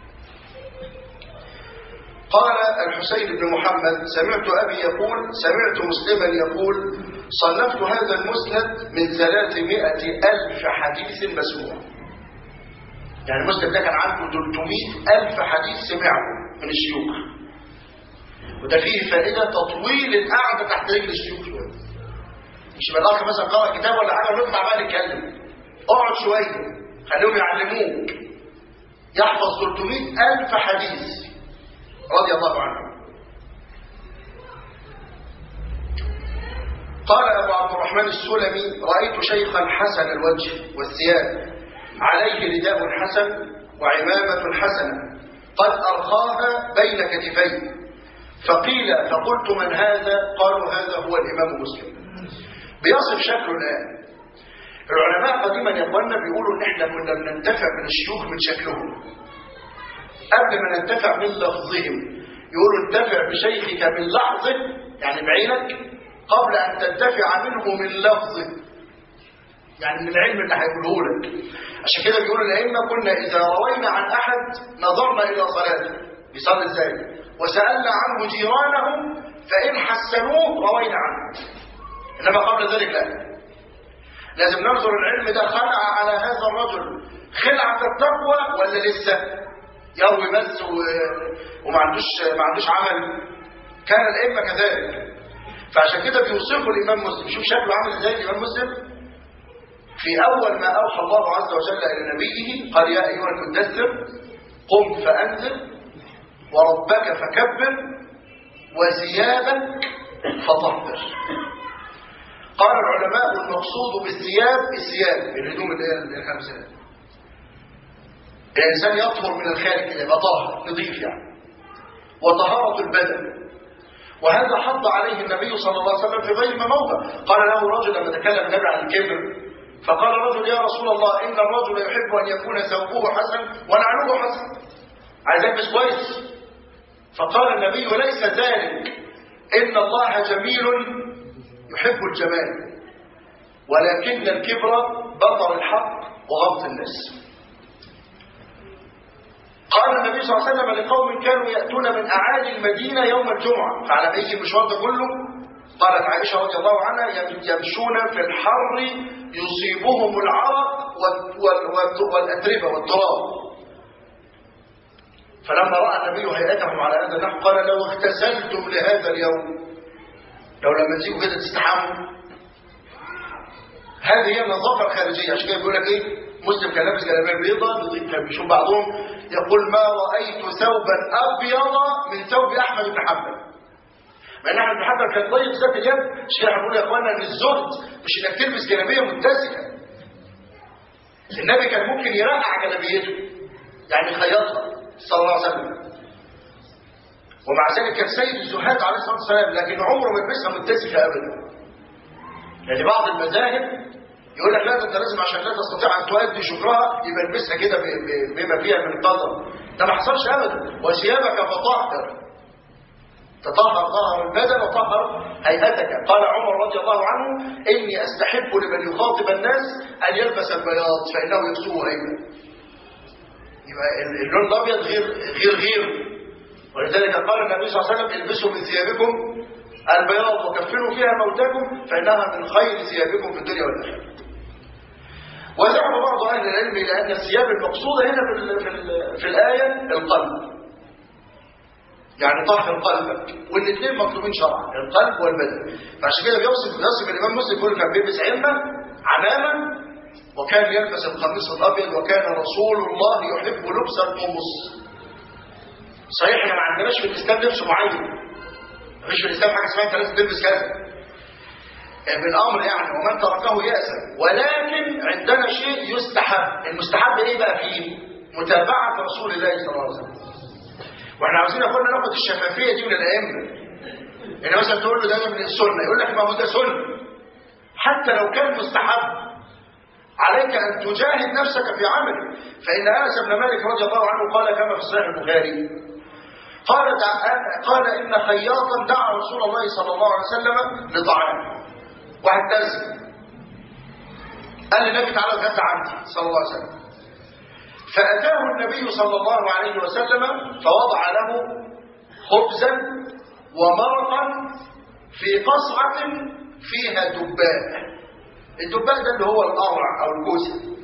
قال الحسين بن محمد سمعت أبي يقول سمعت مسلما يقول صنفت هذا المسند من ثلاثمائة ألف حديث مسموع. يعني مسلم ده كان عنده ثلاثمائة ألف حديث سمعه من الشيوخ، وده فيه فائدة تطويل القعدة تحت رجل الشيوخ شوية. مش يبقى الأخ مثلا قرأ كتاب ولا حاجة ونطلع بقى نتكلم، اقعد شوية خليهم يعلموك. يحفظ ثلاثمائة ألف حديث رضي الله عنه. قال أبو عبد الرحمن السلمي رأيت شيخا حسن الوجه والثياب عليه رداء حسن وعمامة حسنة قد أرخاها بين كتفيه، فقيل فقلت من هذا؟ قالوا هذا هو الإمام مسلم. بيصف شكله الآن. العلماء قديما يا اخوانا بيقولوا ان احنا كنا بننتفع من الشيوخ من شكلهم قبل ما ننتفع من لفظهم. يقولوا انتفع بشيخك من لحظه، يعني بعينك، قبل ان تنتفع منه من لفظه، يعني من العلم اللي هيقوله لك. عشان كده بيقولوا الائمه كنا اذا روينا عن احد نظرنا الى صلاته بيصلي ازاي، وسالنا عنه جيرانه فان حسنوه روينا عنه. انما قبل ذلك لا، لازم ننظر العلم ده خلع على هذا الرجل خلعة التقوى ولا لسه يروي بس وما عندوش ما عندوش عمل. كان الائمه كذلك. فعشان كده بيوصفوا الامام مسلم. شوف شكله عامل ازاي الامام مسلم. في اول ما اوحى الله عز وجل الى نبيه قال يا ايها المدثر قم فانذر وربك فكبر وثيابك فطهر. قال العلماء المقصود بالثياب الثياب الهدوم اللي هي الخمسة. الإنسان يطهر من الخارج كده يبقى طاهر نظيف يعني، وطهارة البدن. وهذا حض عليه النبي صلى الله عليه وسلم في غير ما موضع. قال له رجل لما تكلم النبي عن الكبر، فقال رجل يا رسول الله إن الرجل يحب أن يكون ثوبه حسن ونعله حسن، عايز يلبس كويس. فقال النبي ليس ذلك، إن الله جميل يحب الجمال، ولكن الكبر بطر الحق وغمط الناس. قال النبي صلى الله عليه وسلم لقوم كانوا يأتون من أعالي المدينة يوم الجمعة، فعلى ما يجي المشوار ده كله قالت عائشة رضي الله عنها يمشون في الحر يصيبهم العرق والأتربة والتراب. فلما رأى النبي هيئتهم على هذا النحو قال لو اغتسلتم لهذا اليوم، لو لما تيجوا كده تستحموا. هذه هي النظافة الخارجية. عشان كده بيقول لك ايه، مسلم كان لابس جلابيه بيضاء، كان بيشوف بعضهم يقول ما رأيت ثوبا أبيض من ثوب أحمد بن حنبل. مع ان احمد بن حنبل كان ضيق ذات اليد. مش كده بنقول يا اخوانا ان الزهد مش انك تلبس جلابيه متسخه. النبي كان ممكن يرقع جلابيته، يعني يخيطها صلى الله عليه وسلم. ومع ذلك كان سيد الزهاد عليه الصلاه والسلام، لكن عمره ما يلبسها متسخه ابدا. يعني بعض المذاهب يقول لك لا، ده انت لازم عشان لا تستطيع ان تؤدي شكرها يبقى البسها كده بما فيها من قدر. ده ما حصلش ابدا. وثيابك فطهر، تطهر طهر البدن وطهر هيئتك. قال عمر رضي الله عنه اني استحب لمن يخاطب الناس ان يلبس البياض فانه يكسوه هيبه. يبقى اللون الابيض غير غير غير ولذلك قال النبي صلى الله عليه وسلم البسوا من ثيابكم البياض وكفنوا فيها موتاكم فانها من خير ثيابكم في الدنيا والاخره. وذهب بعض اهل العلم الى ان الثياب المقصوده هنا في ال في, ال في الايه القلب، يعني طهر قلبك، والاثنين مطلوبين شرعا القلب والبدن. فعشان كده بيوصف بيوصف الامام مسلم يقول كان بيلبس عمه عمامه وكان يلبس القميص الابيض وكان رسول الله يحب لبس القمص. صحيح احنا ما عندناش في الاسلام لبس معين، مفيش في الاسلام حاجه اسمها انت لازم تلبس كذا بالامر يعني، ومن تركه يأسا. ولكن عندنا شيء يستحب. المستحب ايه بقى فيه؟ متابعه رسول الله صلى الله عليه وسلم. واحنا عاوزين اخوانا ناخد الشفافيه دي من الائمه. يعني مثلا تقول له ده من السنه، يقول لك ما هو ده سنه حتى لو كان مستحب. عليك أن تجاهد نفسك في عمله. فإن أنس بن مالك رضي الله عنه قال كما في صحيح البخاري قال قال إن خياطا دعا رسول الله صلى الله عليه وسلم لطعام، واحد ترزي قال للنبي تعالى اتغدى عندي صلى الله عليه وسلم، فأتاه النبي صلى الله عليه وسلم فوضع له خبزا ومرقا في قصعة فيها دباء. الدباء ده اللي هو القرع أو الكوسة.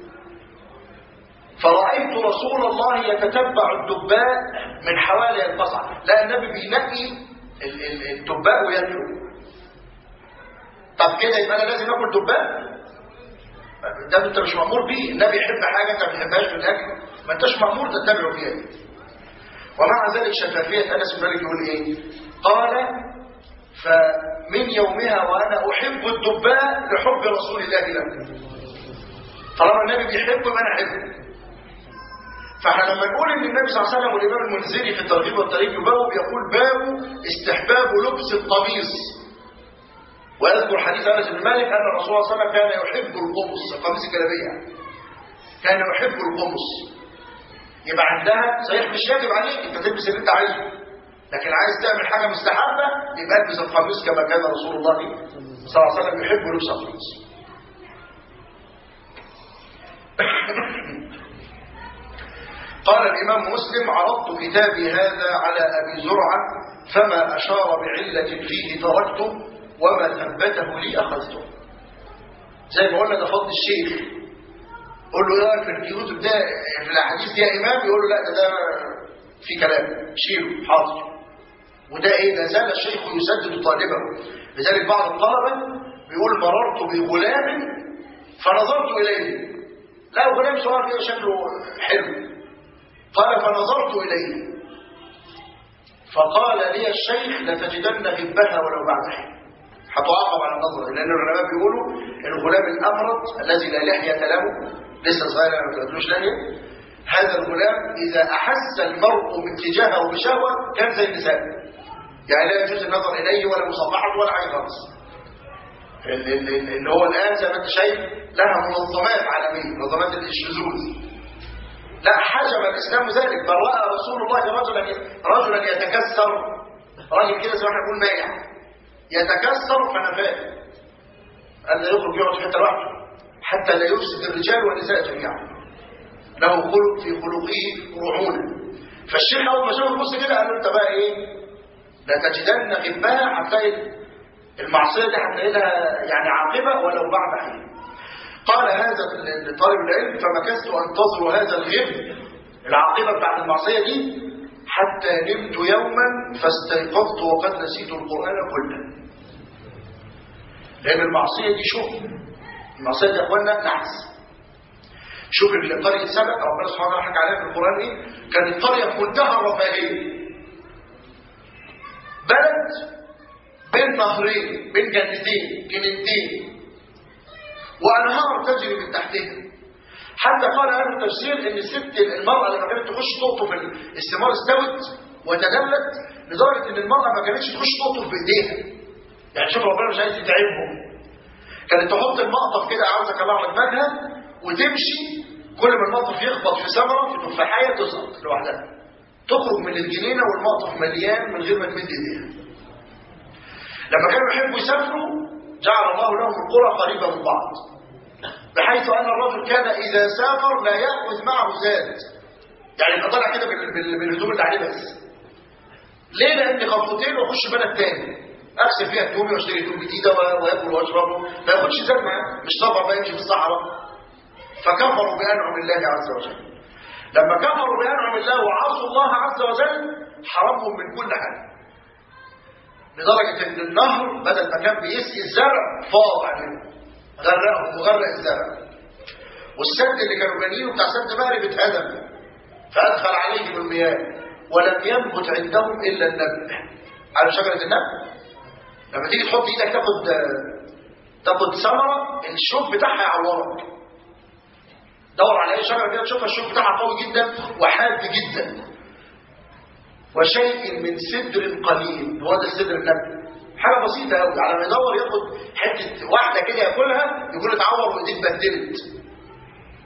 فرأيت رسول الله يتتبع الدباء من حوالي القصعة. لا، النبي بينقي الدباء وياكله. طب كده يبقى أنا لازم آكل دباء؟ ده انت مش مأمور بيه. النبي يحب حاجة انت ما بتحبهاش في الاكل، ما انتش مأمور تتبعه فيها. ومع ذلك شفافية أنس بن مالك يقول ايه؟ قال فمن يومها وانا احب الدباء لحب رسول الله له. طالما النبي بيحبه ما انا احبه. فاحنا لما نقول ان النبي صلى الله عليه وسلم والامام المنذري في الترغيب والترهيب بابه بيقول باب استحباب لبس القميص، ويذكر حديث أنس بن مالك أن الرسول صلى الله عليه وسلم كان يحب القمص، القميص الجلابية كان يحب القمص. يبقى عندها صحيح مش يجب عليك انت تلبس اللي انت عايزه، لكن عايز تعمل حاجة مستحبة يبقى البس القميص كما كان رسول الله صلى الله عليه وسلم يحب لبس القميص. قال الإمام مسلم عرضت كتابي هذا على أبي زرعة فما أشار بعلة فيه تركته وما ثبته لي أخذته. زي ما قلنا ده فضل الشيخ. قول له ايه في الكتب ده في الأحاديث دي يا إمام؟ يقول له لا ده ده في كلام شيله حاضر. وده ايه؟ لا زال الشيخ يسدد طالبه. لذلك بعض الطلبة بيقول مررت بغلام فنظرت إليه. لا غلام صغير كده شكله حلو. قال فنظرت إليه فقال لي الشيخ لتجدن غبها ولو بعد حين. هتعاقب على النظر، لأن العلماء بيقولوا الغلام الأمرد الذي لا لحية له لسه صغير ما تقدروش لحية، هذا الغلام إذا أحس المرء باتجاهه بشهوة كان زي النساء، يعني لا يجوز النظر إليه ولا مصافحة ولا حاجة خالص. اللي هو الآن زي ما أنت شايف لها منظمات عالمية، منظمات الشذوذ. لا حجم الإسلام ذلك، بل رأى رسول الله رجلا رجلا يتكسر، راجل كده زي ما احنا بنقول مائع يتكسر فنفاه. قال لا يخرج يقعد في حته لوحده حتى لا يفسد الرجال والنساء جميعا. له خلق في خلقه رعونه. فالشيخ اول ما شاف البص كده قال له انت بقى ايه؟ لا تجدن غبها، هتلاقي المعصيه دي هتلاقي لها يعني عاقبه ولو بعد حين. قال هذا لطالب العلم فمكثت انتظر هذا الغب العاقبه بتاعت المعصيه دي حتى نمت يوما فاستيقظت وقد نسيت القرآن كله. لأن المعصية دي شغل. المعصية دي يا أخوانا نحس. شوف القرية سبق ربنا سبحانه وتعالى حكى عليها في القرآن إيه؟ كانت قرية في منتهى الرفاهية. بلد بين نهرين، بين جنتين، جنتين، وأنهار تجري من تحتها. حتى قال أهل التفسير إن الست المرأة لما كانت تخش تقطف الثمار استوت وتدلت لدرجة إن المرأة ما كانتش تخش تقطف بإيديها. يعني شوف ربنا مش عايز يتعبهم. كانت تحط المقطف كده عاوزة الله على دماغها وتمشي، كل ما المقطف يخبط في ثمرة في تفاحية تسقط لوحدها. تخرج من الجنينة والمقطف مليان من غير ما تمد إيديها. لما كانوا يحبوا يسافروا جعل الله لهم القرى قريبة من بعض، بحيث أن الرجل كان إذا سافر لا يأخذ معه زاد، يعني يبقى طالع كده بالهدوم اللي عليه بس. ليه؟ لأن خطوتين وأخش بلد تاني أغسل فيها هدومي واشتري هدوم جديدة ويأكل وأشربه، ما ياخدش زاد معاه، مش طبعا بقى يمشي في الصحراء. فكفروا بأنعم الله عز وجل. لما كفروا بأنعم الله وعصوا الله عز وجل حرمهم من كل حاجة، لدرجة إن النهر بدل ما كان بيسقي الزرع فاض عليه غرقهم وغرق الزرع. والسد اللي كانوا بانيينه بتاع سد مأرب اتهدم فأدخل عليهم المياه ولم ينبت عندهم إلا النبل. عارف شجرة النبل؟ لما تيجي تحط ايدك تاخد تاخد ثمرة الشوك بتاعها يعورك. دور على اي شجرة كده تشوفها الشوك بتاعها قوي جدا وحاد جدا. وشيء من سدر قليل، هو ده السدر النبل، حاجة بسيطة قوي. على ما يدور ياخد حتة واحدة كده ياكلها يقول اتعور وايديه اتبدلت.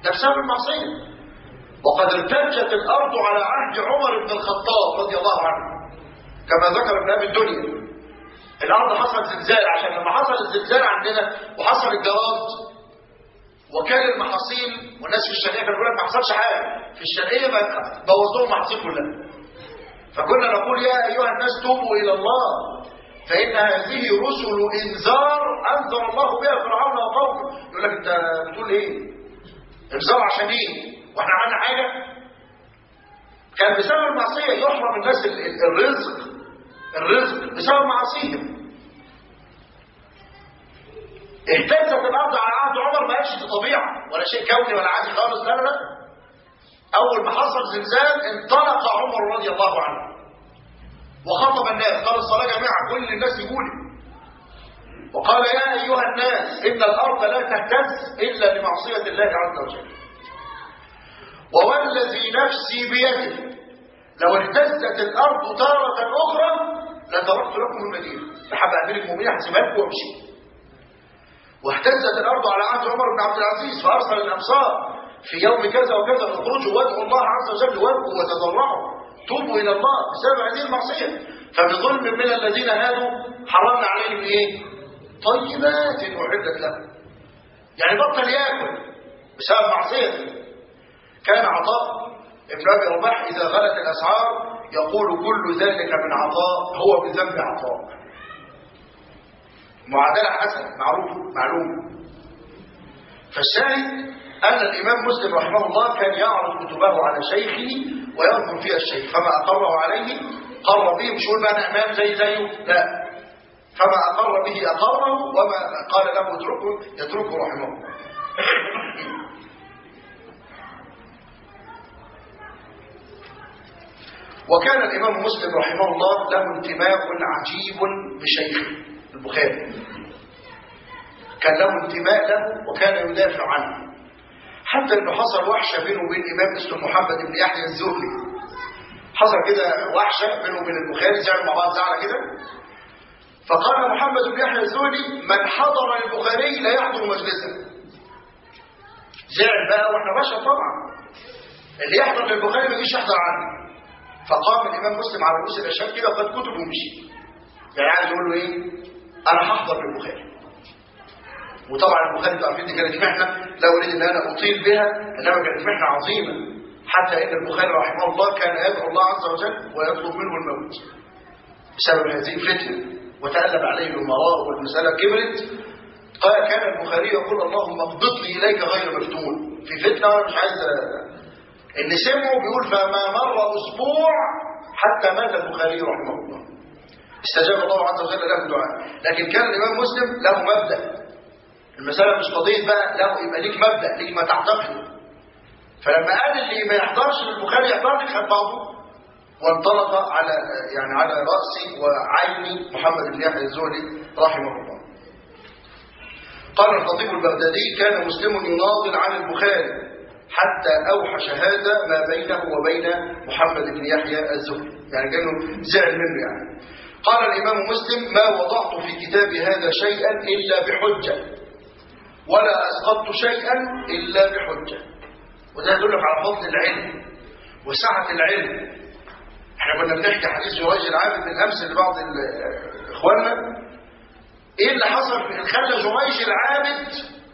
ده بسبب المعصية. وقد ارتجت الأرض على عهد عمر بن الخطاب رضي الله عنه كما ذكر ابن أبي الدنيا. الأرض حصل زلزال، عشان لما حصل الزلزال عندنا وحصل الجراد وكان المحاصيل، والناس في الشرقية كانوا يقولوا لك ما حصلش حاجة، في الشرقية بوظوا المحاصيل كلها. فكنا نقول يا أيها الناس توبوا إلى الله فإن هذه رسل إنذار أنذر الله بها فرعون وقومه. يقول لك أنت بتقول إيه؟ إنذار عشان إيه؟ وإحنا عملنا حاجة؟ كان بسبب المعصية يحرم الناس الرزق الرزق بسبب معاصيهم. اهتزت الأرض على عهد عمر، ما قالش دي طبيعة ولا شيء كوني ولا عادي خالص، لا لا. أول ما حصل زلزال انطلق عمر رضي الله عنه وخطب الناس، قال الصلاة جميعا، كل الناس يقولوا، وقال يا أيها الناس إن الأرض لا تهتز إلا لمعصية الله عز وجل، ووالذي نفسي بيده لو اهتزت الأرض تارة أخرى لتركت لكم المدينة، لحب أمير المؤمنين هحسبها لكم وامشي. واهتزت الأرض على عهد عمر بن عبد العزيز فأرسل الأمصار في يوم كذا وكذا اخرجوا وادعوا الله عز وجل وابكوا وتضرعوا توبوا إلى الله بسبب هذه المعصية. فبظلم من الذين هادوا حرمنا عليهم إيه؟ طيبات أحلت لهم، يعني بطل يأكل بسبب معصيته. كان عطاء ابن أبي رباح إذا غلت الأسعار يقول كل ذلك من عطاء هو بذنب عطاء. معادلة حسنة معروفة معلومة. فالشاهد أن الإمام مسلم رحمه الله كان يعرض كتبه على شيخه وينظر فيها الشيخ، فما أقره عليه قر به، مش يقول بقى أنا إمام زي زيه، لا، فما أقر به أقره وما قال له اتركه يتركه رحمه الله. وكان الإمام مسلم رحمه الله له انتماء عجيب بشيخه البخاري، كان له انتماء له وكان يدافع عنه، حتى انه حصل وحشه بينه وبين امام اسمه محمد بن يحيى الزهري. حصل كده وحشه بينه وبين البخاري، زعلوا مع بعض زعله كده. فقال محمد بن يحيى الزهري من حضر البخاري لا يحضر مجلسه. زعل بقى، واحنا بشر طبعا، اللي يحضر للبخاري ما يجيش يحضر عنه. فقام الامام مسلم على رؤوس الاشهاد كده وخد كتبه ومشي، يعني عايز يقول له ايه؟ انا هحضر للبخاري. وطبعا البخاري تعرفين دي كانت محنه، لا اريد ان انا اطيل بها، انما كانت محنه عظيمه، حتى ان البخاري رحمه الله كان يدعو الله عز وجل ويطلب منه الموت بسبب هذه الفتنه، وتألب عليه الامراء والمساله كبرت. قال كان البخاري يقول اللهم اقبض لي اليك غير مفتون في فتنه وانا مش عايز. اللي سمعه بيقول فما مر اسبوع حتى مات البخاري رحمه الله، استجاب الله عز وجل له دعاء. لكن كان الامام مسلم له مبدا، المسألة مش قضية بقى لا يبقى ليك مبدأ ليك ما تعتقده. فلما قال اللي ما يحضرش للبخاري يحضر لك خد بعضه وانطلق على يعني على رأسي وعيني محمد بن يحيى الزهري رحمه الله. قال الخطيب البغدادي كان مسلم يناضل عن البخاري حتى أوحش هذا ما بينه وبين محمد بن يحيى الزهري، يعني كانه زعل منه يعني. قال الإمام مسلم ما وضعت في كتابي هذا شيئا إلا بحجة ولا أسقطت شيئا إلا بحجة. وده يدلك على فضل العلم وسعة العلم. احنا كنا بنحكي حديث جريج العابد من أمس لبعض إخواننا. إيه اللي حصل في خلى جريج العابد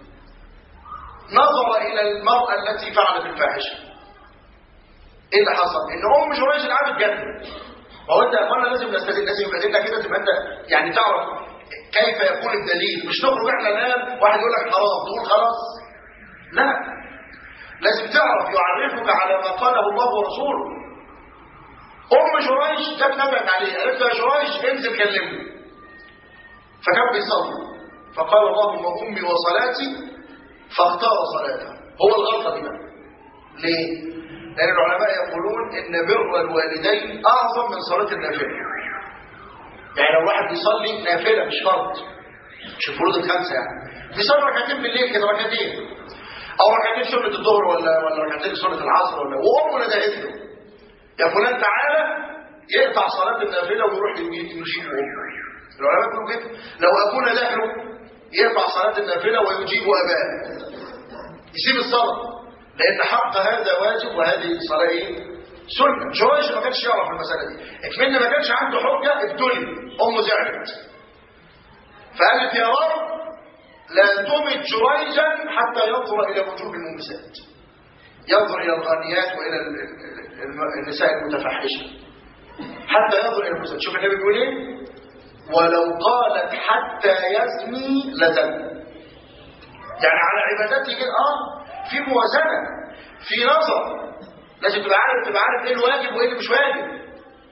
نظر إلى المرأة التي فعلت الفاحشة؟ إيه اللي حصل؟ إن أم جريج العابد جنة. فهو أنت يا أخوانا لازم نستدل، لازم يبقى لنا كده تبقى أنت يعني تعرف كيف يكون الدليل. مش نخرج احنا الان واحد يقول لك حرام تقول خلاص، لا، لازم تعرف يعرفك على ما قاله الله ورسوله. ام جريج جت نبهت عليه، قالت له يا جريج انزل كلمني، فكان بيصلي فقال اللهم امي وصلاتي فاختار صلاته. هو الغلطه دي بقى ليه؟ لان العلماء يقولون ان بر الوالدين اعظم من صلاه النافله. يعني لو واحد بيصلي نافله مش فرض، مش الفروض الخمسه، يعني بيصلي ركعتين بالليل كده، ركعتين او ركعتين سنه الظهر ولا ولا ركعتين سنه العصر ولا، وامه ندهت له يا فلان تعالى، يقطع صلاه النافله ويروح يجيب امه. العلماء بيقولوا كده لو ابونا دهله يقطع صلاه النافله ويجيب اباه، يسيب الصلاه لأن حق هذا واجب وهذه صلاة سنة. جريج ما كانش يعرف المسألة دي، اكمن ما كانش عنده حجة ابتلي، أمه زعلت فقالت يا رب لا تمت جريجا حتى ينظر إلى وجوه المنبسات، ينظر إلى الغانيات وإلى النساء المتفحشة حتى ينظر إلى المنبسات. شوف النبي بيقول ايه؟ ولو قالت حتى يزني لزن. يعني على عبادته كده اه في موازنة، في نظر، لازم تبقى عارف تبقى عارف ايه الواجب وايه اللي مش واجب.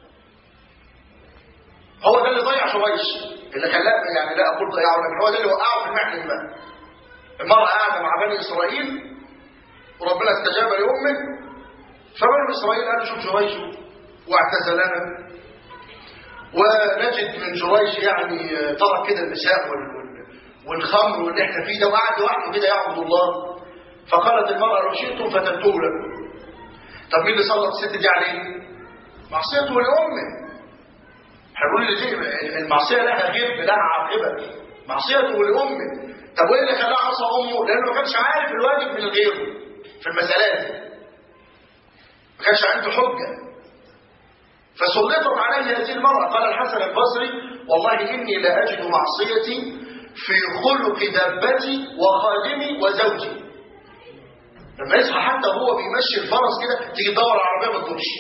هو ده اللي ضيع شويش، اللي خلاه يعني لا اقول ضيعه، لكن هو ده اللي وقعه في المحنه بقى. المرأة قاعدة مع بني إسرائيل وربنا استجاب لأمه، فبني إسرائيل قالوا شوف جريج واعتزلنا، ونجد من جريج يعني ترك كده النساء والخمر واللي احنا فيه ده، وقعد لوحده كده يعبد الله. فقالت المرأة لو شئتم فتنتوه له. طب مين اللي سلط الست دي عليه؟ معصيته لأمه. هنقول لي المعصية لها غيب لها عاقبة، معصيته لأمه. طب وايه اللي خلاه عصى أمه؟ لأنه ما كانش عارف الواجب من الغير في المسألات، ما كانش عنده حجة، فسلطت عليه هذه المرأة. قال الحسن البصري والله إني لا أجد معصيتي في خلق دابتي وخادمي وزوجي. لما يصحى حتى وهو بيمشي الفرس كده تيجي تدور العربية ما تدورش.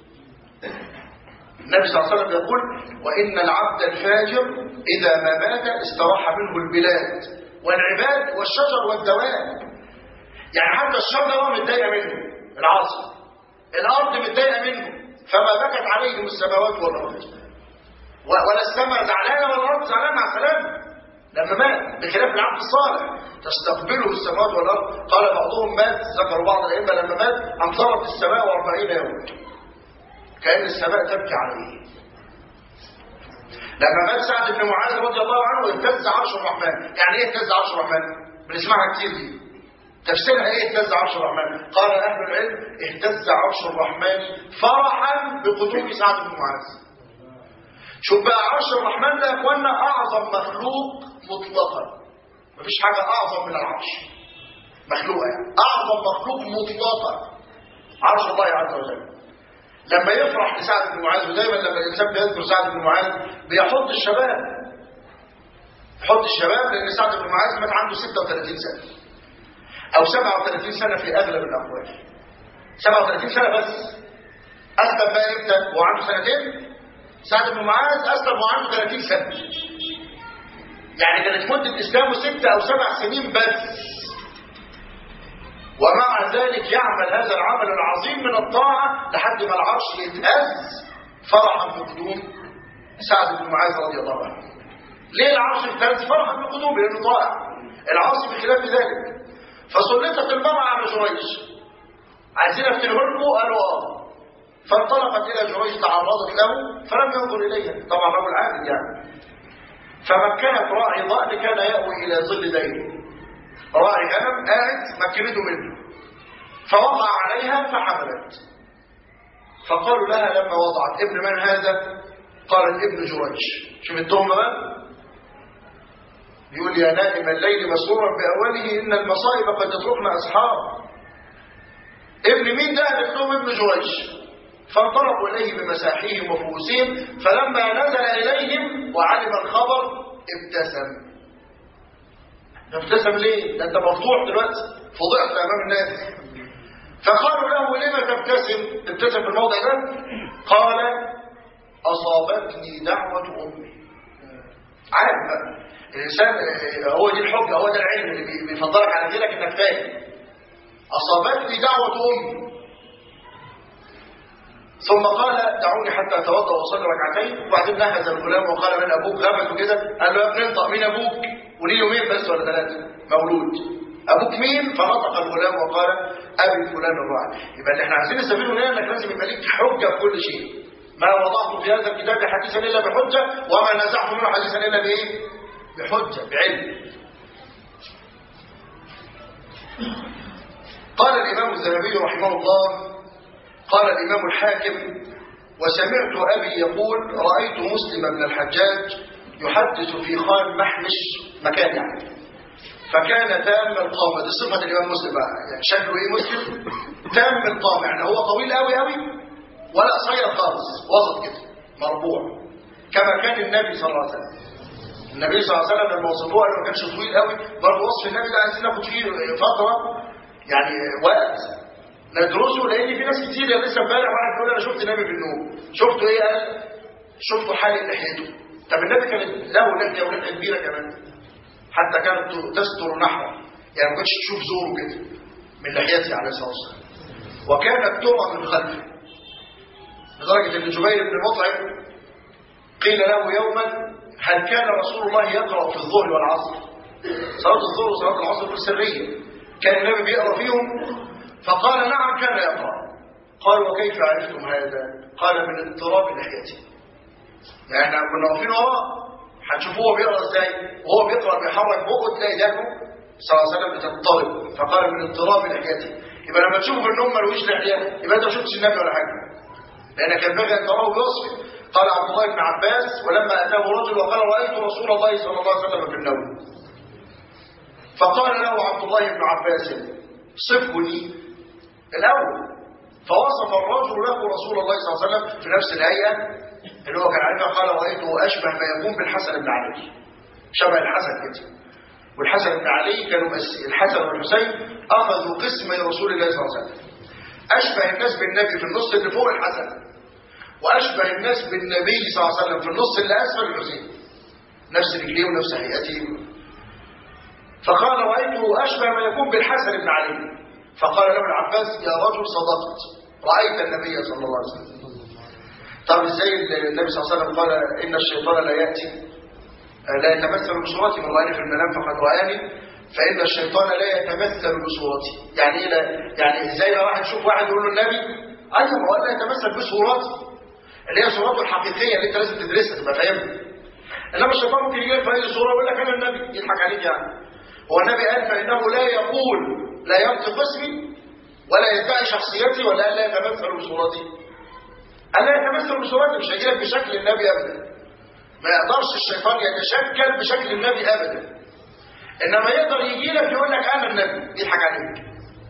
النبي صلى الله عليه وسلم يقول وإن العبد الفاجر إذا ما مات استراح منه البلاد والعباد والشجر والدواب. يعني حتى الشجرة متضايقة منه العاصي، الأرض متضايقة منه، فما بكت عليهم السماوات والأرض، ولا السماء زعلانة ولا الأرض زعلانة مع سلام لما مات، بخلاف العبد الصالح تستقبله السماوات والأرض. قال بعضهم مات، ذكروا بعض الأئمة لما مات أمطرت السماء وأربعين يوما، كأن السماء تبكي عليه. لما مات سعد بن معاذ رضي الله عنه اهتز عرش الرحمن. يعني ايه اهتز عرش الرحمن؟ بنسمعها كتير دي، تفسيرها ايه اهتز عرش الرحمن؟ قال اهل العلم اهتز عرش الرحمن فرحا بقدوم سعد بن معاذ. شوف بقى عرش الرحمن ده يا اخوانا اعظم مخلوق مطلقا، مفيش حاجه اعظم من العرش مخلوقه، يعني اعظم مخلوق مطلقا عرش الله عز وجل. لما يفرح لسعد بن معاذ، ودايما لما الانسان بيذكر سعد بن معاذ بيحط الشباب، يحط الشباب، لان سعد بن معاذ مات عنده ستة وثلاثين سنه او سبعة وثلاثين سنه في اغلب الاقوال، سبعة وثلاثين سنه بس. اسلم بقى امتى وهو عنده سنتين؟ سعد بن معاذ اسلم وهو عنده ثلاثين سنه، يعني كانت مده اسلامه ستة او سبع سنين بس، ومع ذلك يعمل هذا العمل العظيم من الطاعة لحد ما العرش يتهز فرحا بقدوم سعد بن معاذ رضي الله عنه. ليه العرش يتهز؟ فرحا بقدومه، لأنه طائع. العاصي بخلاف ذلك. فسلطت المرأة على جريج، عايزين افتنه لكم؟ قالوا اه. فانطلقت إلى جريج تعرضت له فلم ينظر إليها، طبعا رجل عابد يعني. فمكنت راعي ضأن كان يأوي إلى ظل دينه، راعي غنم قاعد مكنته منه، فوقع عليها فحملت. فقالوا لها لما وضعت ابن من هذا؟ قالت ابن جريج. شوف التهمه بقى، بيقول يا نائم الليل مسرورا باوله ان المصائب قد تتركنا اصحاب. ابن مين ده؟ قالت لهم ابن جريج. فانطلقوا اليه بمساحيهم وفؤوسهم، فلما نزل اليهم وعلم الخبر ابتسم. ابتسم ليه؟ ده انت مفتوح دلوقتي، فضحت امام الناس. فقالوا له لما تبتسم؟ ابتسم في الموضع ده؟ قال اصابتني دعوه امي. عارف بقى الانسان هو دي الحجه، هو ده العلم اللي بيفضلك على غيرك انك فاهم. اصابتني دعوه امي. ثم قال دعوني حتى اتوضا واصلي ركعتين. وبعدين نهز الغلام وقال من ابوك؟ غمز كده قال له يا ابني انطق، مين ابوك؟ وليه يومين بس ولا ثلاثه مولود، ابوك مين؟ فنطق الغلام وقال ابي فلان الراعي. يبقى اللي احنا عايزين نستفيده من هنا انك لازم يبقى ليك حجه في كل شيء. ما وضعت في هذا الكتاب حديثا الا بحجه، وما نزعت منه حديثا الا بايه؟ بحجه، بعلم. قال الامام الذهبي رحمه الله، قال الامام الحاكم وسمعت ابي يقول رايت مسلم بن الحجاج يحدث في خان محمش، مكان يعني، فكان تام القامة. دي صفة الإمام مسلم بقى، يعني شكله إيه مسلم؟ تام القامة، يعني هو طويل قوي قوي ولا قصير خالص، وسط كده مربوع، كما كان النبي صلى الله عليه وسلم. النبي صلى الله عليه وسلم لما وصفوه قالوا ما كانش طويل قوي، برضه وصف النبي ده عايزين ناخد فيه فترة يعني وقت ندرسه، لأن في ناس كتير لسه امبارح واحد بيقول أنا شفت النبي في النوم، شفته إيه؟ قال شفته حالق لحيته. طب النبي كان له لحية ولحية كبيرة كمان، حتى كانت تستر نحره، يعني ما كنتش تشوف زوره كده من لحيته عليه الصلاه والسلام. وكانت ترى من خلفه، لدرجه ان جبير بن مطعم قيل له يوما هل كان رسول الله يقرا في الظهر والعصر؟ صلاه الظهر وصلاه العصر في السريه كان النبي بيقرا فيهم؟ فقال نعم كان يقرا. قال وكيف عرفتم هذا؟ قال من اضطراب لحيته، يعني احنا كنا واقفين وراه هتشوفوه بيقرا ازاي، وهو بيقرا بيحرك بقه تلاقي دقنه صلى الله عليه وسلم بتضطرب. فقال من اضطراب لحيته. يبقى لما تشوفه في النوم ملوش لحيه يبقى انت ما شفتش النبي ولا حاجه، لانك ينبغي ان تراه بوصفه. قال عبد الله بن عباس ولما اتاه رجل وقال رايت رسول الله صلى الله عليه وسلم في النوم، فقال له عبد الله بن عباس صفه لي الاول، فوصف الرجل له رسول الله صلى الله عليه وسلم في نفس الهيئه اللي هو كان عليها. قال رأيته أشبه ما يكون بالحسن بن علي، شبه الحسن كده. والحسن بن علي كانوا الحسن والحسين أخذوا قسم من رسول الله صلى الله عليه وسلم. أشبه الناس بالنبي في النص اللي فوق الحسن، وأشبه الناس بالنبي صلى الله عليه وسلم في النص اللي أسفل الحسين، نفس رجليه ونفس هيئته. فقال رأيته أشبه ما يكون بالحسن بن علي. فقال له العباس يا رجل صدقت، رأيت النبي صلى الله عليه وسلم. طب ازاي النبي صلى الله عليه وسلم قال ان الشيطان لا ياتي لا يتمثل بصورتي، من رآني في المنام فقد رآني، فان الشيطان لا يتمثل بصورتي. يعني ايه؟ يعني ازاي واحد يشوف واحد يقول له النبي ايوه ما هو لا يتمثل بصورتي اللي هي صورته الحقيقيه اللي انت لازم تدرسها تبقى فاهمها. انما الشيطان ممكن يجي لك في اي صوره ويقول لك انا النبي، يضحك عليك. يعني هو النبي قال فانه لا يقول لا ينطق اسمي ولا يدعي شخصيتي ولا لا يتمثل بصورتي. ألا يتمثل بصورته، مش هيجيلك بشكل النبي أبدا. ما يقدرش الشيطان يتشكل بشكل النبي أبدا، إنما يقدر يجيلك يقول لك أنا النبي، يضحك عليك.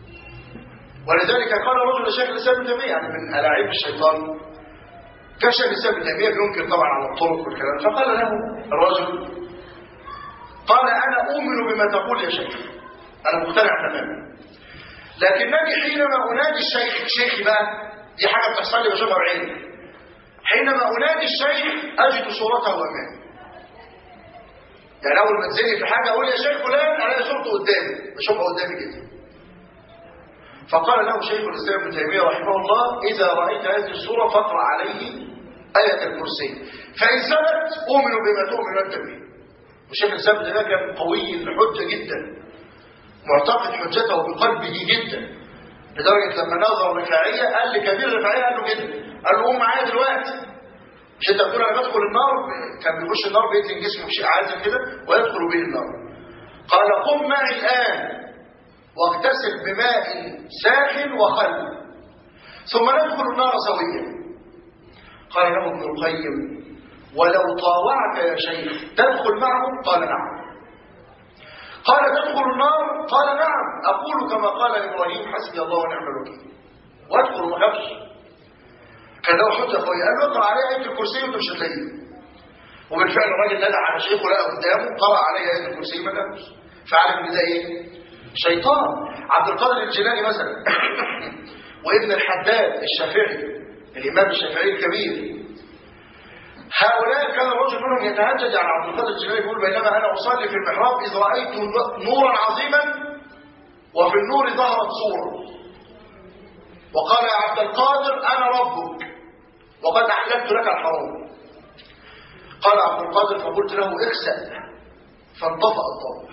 ولذلك قال رجل لشيخ الإسلام ابن تيمية، يعني من ألاعيب الشيطان، كان شيخ الإسلام ابن تيمية بينكر طبعا على الطرق والكلام، فقال له الرجل قال أنا أؤمن بما تقول يا شيخ، أنا مقتنع تماما، لكنني حينما أنادي الشيخ، شيخي بقى دي حاجة بتحصل لي بشوفها بعيني، حينما أنادي الشيخ أجد صورته أمامي. يعني أول ما تزيني في حاجة أقول يا شيخ فلان ألاقي صورته قدامي، بشوفها قدامي كده. فقال له شيخ الإسلام ابن تيمية رحمه الله إذا رأيت هذه الصورة فاقرأ عليه آية الكرسي، فإن ثبت أؤمن بما تؤمن أنت به. والشيخ الإسلام ده كان قوي الحجة جدا، معتقد حجته بقلبه جدا، لدرجة لما نظر رفاعية قال لكبير رفاعية قال له كده، قال له قوم معايا دلوقتي، مش انت بتقول انا بدخل النار؟ كان بيخش النار بيتلن جسمه بشيء عازل كده ويدخل به النار. قال قم معي الآن واغتسل بماء ساخن وخل ثم ندخل النار سويا. قال له ابن القيم ولو طاوعك يا شيخ تدخل معهم؟ قال نعم. قال تدخل النار؟ قال نعم. أقول كما قال إبراهيم حسبي الله ونعم الوكيل وادخل ما خافش. كان له حجة قوية، قال له اقرأ عليه آية الكرسي وانت مش هتلاقيه. وبالفعل الراجل ندى على شيخه لقى قدامه قرأ عليه آية الكرسي ما نامش، فعلم ان ده ايه؟ شيطان. عبد القادر الجيلاني مثلا وابن الحداد الشافعي الإمام الشافعي الكبير، هؤلاء كان الرجل منهم يتهجد على عبد القادر الجيلاني يقول بينما انا اصلي في المحراب اذ رايت نورا عظيما وفي النور ظهرت صوره وقال يا عبد القادر انا ربك وقد احللت لك الحرام. قال عبد القادر فقلت له اخسأ فانطفأ الضوء.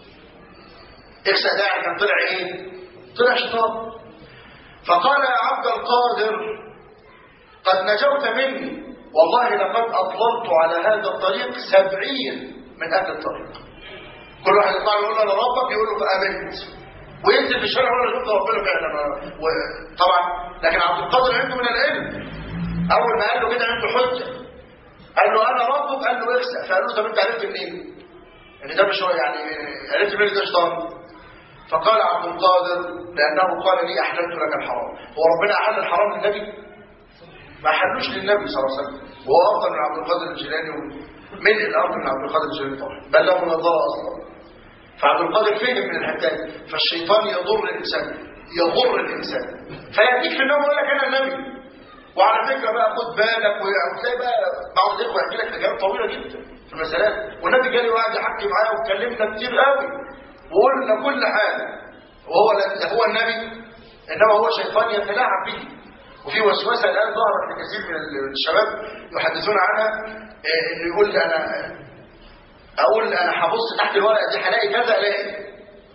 اخسأ ده كان طلع ايه؟ طلع شيطان. فقال يا عبد القادر قد نجوت مني والله لقد أطللت على هذا الطريق سبعين من أهل الطريق. كل واحد يطلع يقول له أنا ربك، يقول له فآمنت وينزل في الشارع ولا شفت ربنا فعلا. طبعا لكن عبد القادر عنده من العلم، أول ما قال له كده عنده حجة، قال له أنا ربك، قال له اخسأ، فقال له طب أنت عرفت منين؟ يعني ده مش هو يعني عرفت منين ده شيطان؟ فقال عبد القادر لأنه قال لي أحللت لك الحرام. هو ربنا أحل الحرام للنبي؟ ما أحلوش للنبي صلى الله عليه وسلم، وهو أفضل من عبد القادر الجيلاني وملء الأرض من عبد القادر الجيلاني طبعا، بل له منظرة أصلا. فعبد القادر فهم من الحكاية. فالشيطان يضر الإنسان، يغر الإنسان، فيأتيك في النوم ويقول لك أنا النبي. وعلى فكرة بقى خد بالك، وتلاقي بقى بعض الإخوة يحكي لك حاجات طويلة جدا في المسألات، والنبي جالي وقعد يحكي معايا واتكلمنا كتير قوي وقلنا كل حاجة، وهو لا هو النبي، إنما هو شيطان يتلاعب به. وفي وسوسة الآن ظهرت لكثير من الشباب يحدثون عنها، إنه يقول لي أنا أقول أنا هبص تحت الورقة دي هلاقي كذا ألاقي.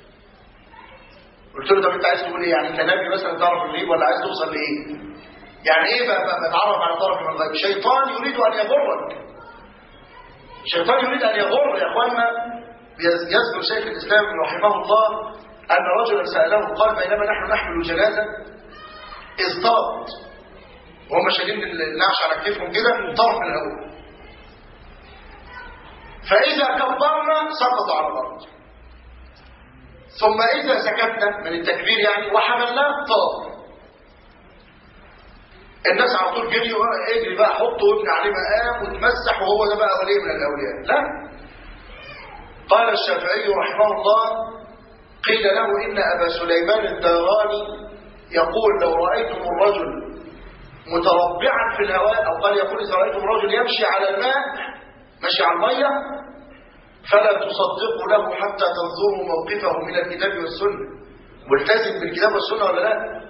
قلت له طب أنت عايز تقول إيه؟ يعني كنبي مثلا تعرف الغيب ولا عايز توصل لإيه؟ يعني إيه بقى بتعرف على طرف من الغيب؟ شيطان يريد أن يغرك. الشيطان يريد أن يغر يا أخوانا. يذكر شيخ الإسلام رحمه الله أن رجلا سأله قال بينما نحن نحمل جنازة إذ طرت وهم شايلين النعش على كتفهم كده طرف من الهواء، فإذا كبرنا سقطوا على الأرض، ثم إذا سكتنا من التكبير يعني وحملناه طار. الناس على طول جريوا اجري بقى حطه وابن عليه مقام وتمسح وهو ده بقى ولي من الأولياء. لا، قال الشافعي رحمه الله قيل له إن أبا سليمان الداراني يقول لو رأيتم الرجل متربعا في الهواء، أو قال يقول إذا رأيتم الرجل يمشي على الماء مشي على المية فلا تصدقوا له حتى تنظروا موقفه من الكتاب والسنة. ملتزم بالكتاب والسنة ولا لا؟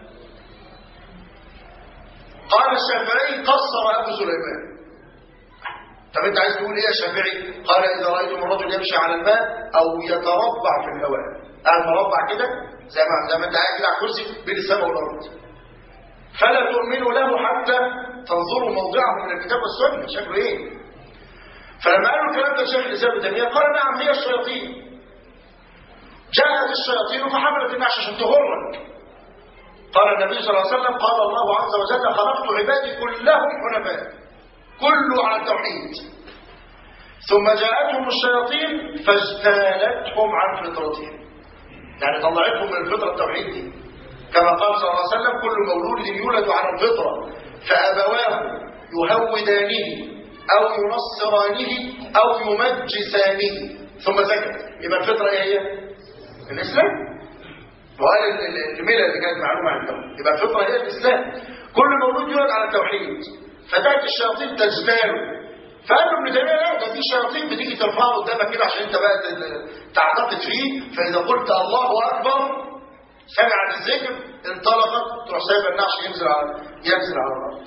قال الشافعي قصر أبو سليمان. طب انت عايز تقول ايه يا شافعي؟ قال إذا رأيتم الرجل يمشي على الماء أو يتربع في الهواء، قال مربع كده زي ما زي ما انت قاعد كده على الكرسي بين السماء والأرض، فلا تؤمنوا له حتى تنظروا موضعه من الكتاب والسنة. شكله ايه؟ فلما قالوا الكلام ده الشيخ الإسلام ابن تيمية قال نعم هي الشياطين. جاءت الشياطين فحملت النعش عشان تغرك. قال النبي صلى الله عليه وسلم قال الله عز وجل خلقت عبادي كلهم حنفاء، كله على التوحيد، ثم جاءتهم الشياطين فاجتالتهم عن فطرتهم، يعني طلعتهم من الفطرة التوحيد دي، كما قال صلى الله عليه وسلم كل مولود يولد على الفطرة فأبواه يهودانه أو ينصرانه أو يمجسانه. ثم سكت. يبقى الفطرة ايه هي؟ الإسلام. وقال الملة اللي كانت معلومة عندهم يبقى الفطرة هي الإسلام. كل مولود يولد على التوحيد، فتأتي الشياطين تجتاله. فقالوا ابن تيمية لا، ده في شياطين بتيجي ترفعه قدامك كده عشان انت بقى تعتقد فيه، فإذا قلت الله أكبر سمعت الذكر انطلقت تروح سايبه النعش ينزل على ينزل على الأرض.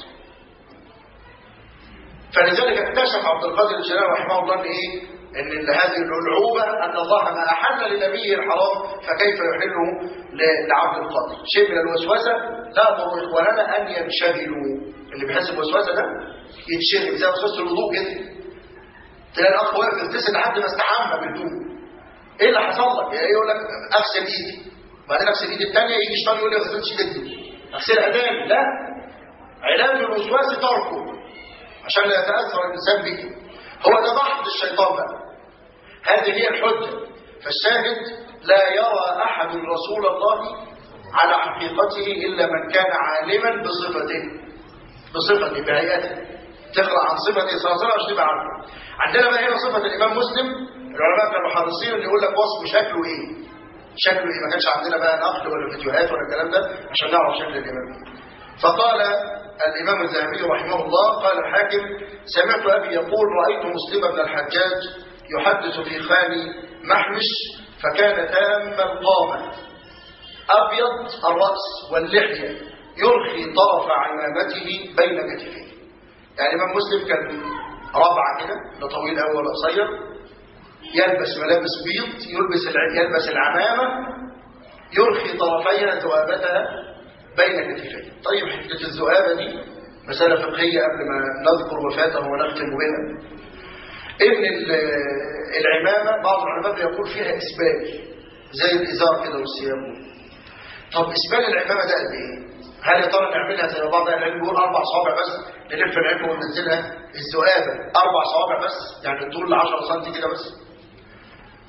فلذلك اكتشف عبد القادر الجيلاني رحمه الله ان ايه؟ ان هذه العلعوبه ان الله ما احل لنبيه الحرام فكيف يحله لعبد القادر؟ شيء من الوسوسه لا يضر اخواننا ان ينشغلوا. اللي بيحس بالوسوسه ده يتشغل زي وسوسه الوضوء كده. تلاقي الاخ واقف يغتسل لحد ما استحمى بالدون. ايه اللي حصل لك؟ يقول لك اغسل ايدي، بعدين اغسل ايدي الثانيه يجي شيطان يقول لي ما غسلتش ايدي اغسلها تاني. لا، علاج الوسواس تركه عشان لا يتاثر الانسان به. هو ده ضحك الشيطان بقى. هذه هي الحجه. فالشاهد لا يرى احد رسول الله على حقيقته الا من كان عالما بصفته بصفته بهيئته. تقرا عن صفته صلى الله عليه وسلم تبقى عارفه. عندنا بقى هنا صفه الامام مسلم. العلماء كانوا حريصين ان يقول لك وصف شكله ايه؟ شكله ايه؟ ما كانش عندنا بقى نقل ولا فيديوهات ولا الكلام ده عشان نعرف شكل الامام. فقال الامام الذهبي رحمه الله قال الحاكم سمعت ابي يقول رايت مسلم بن الحجاج يحدث في خان محمش فكان تام القامه ابيض الراس واللحيه يرخي طرف عمامته بين كتفيه. يعني الامام مسلم كان ربع كده، لا طويل قوي ولا قصير، يلبس ملابس بيض، يلبس يلبس العمامه يرخي طرفيها ذؤابتها بين كتفيه. طيب حته الذؤابه دي مساله فقهيه قبل ما نذكر وفاته ونختم بها. ان العمامه بعض العلماء يقول فيها اسبال زي الازار كده والثياب. طب اسبال العمامه ده قد ايه؟ هل يا ترى نعملها زي بعض العلماء بيقول اربع صوابع بس نلف العلبه وننزلها؟ الذؤابه اربع صوابع بس، يعني الطول عشرة سم كده بس.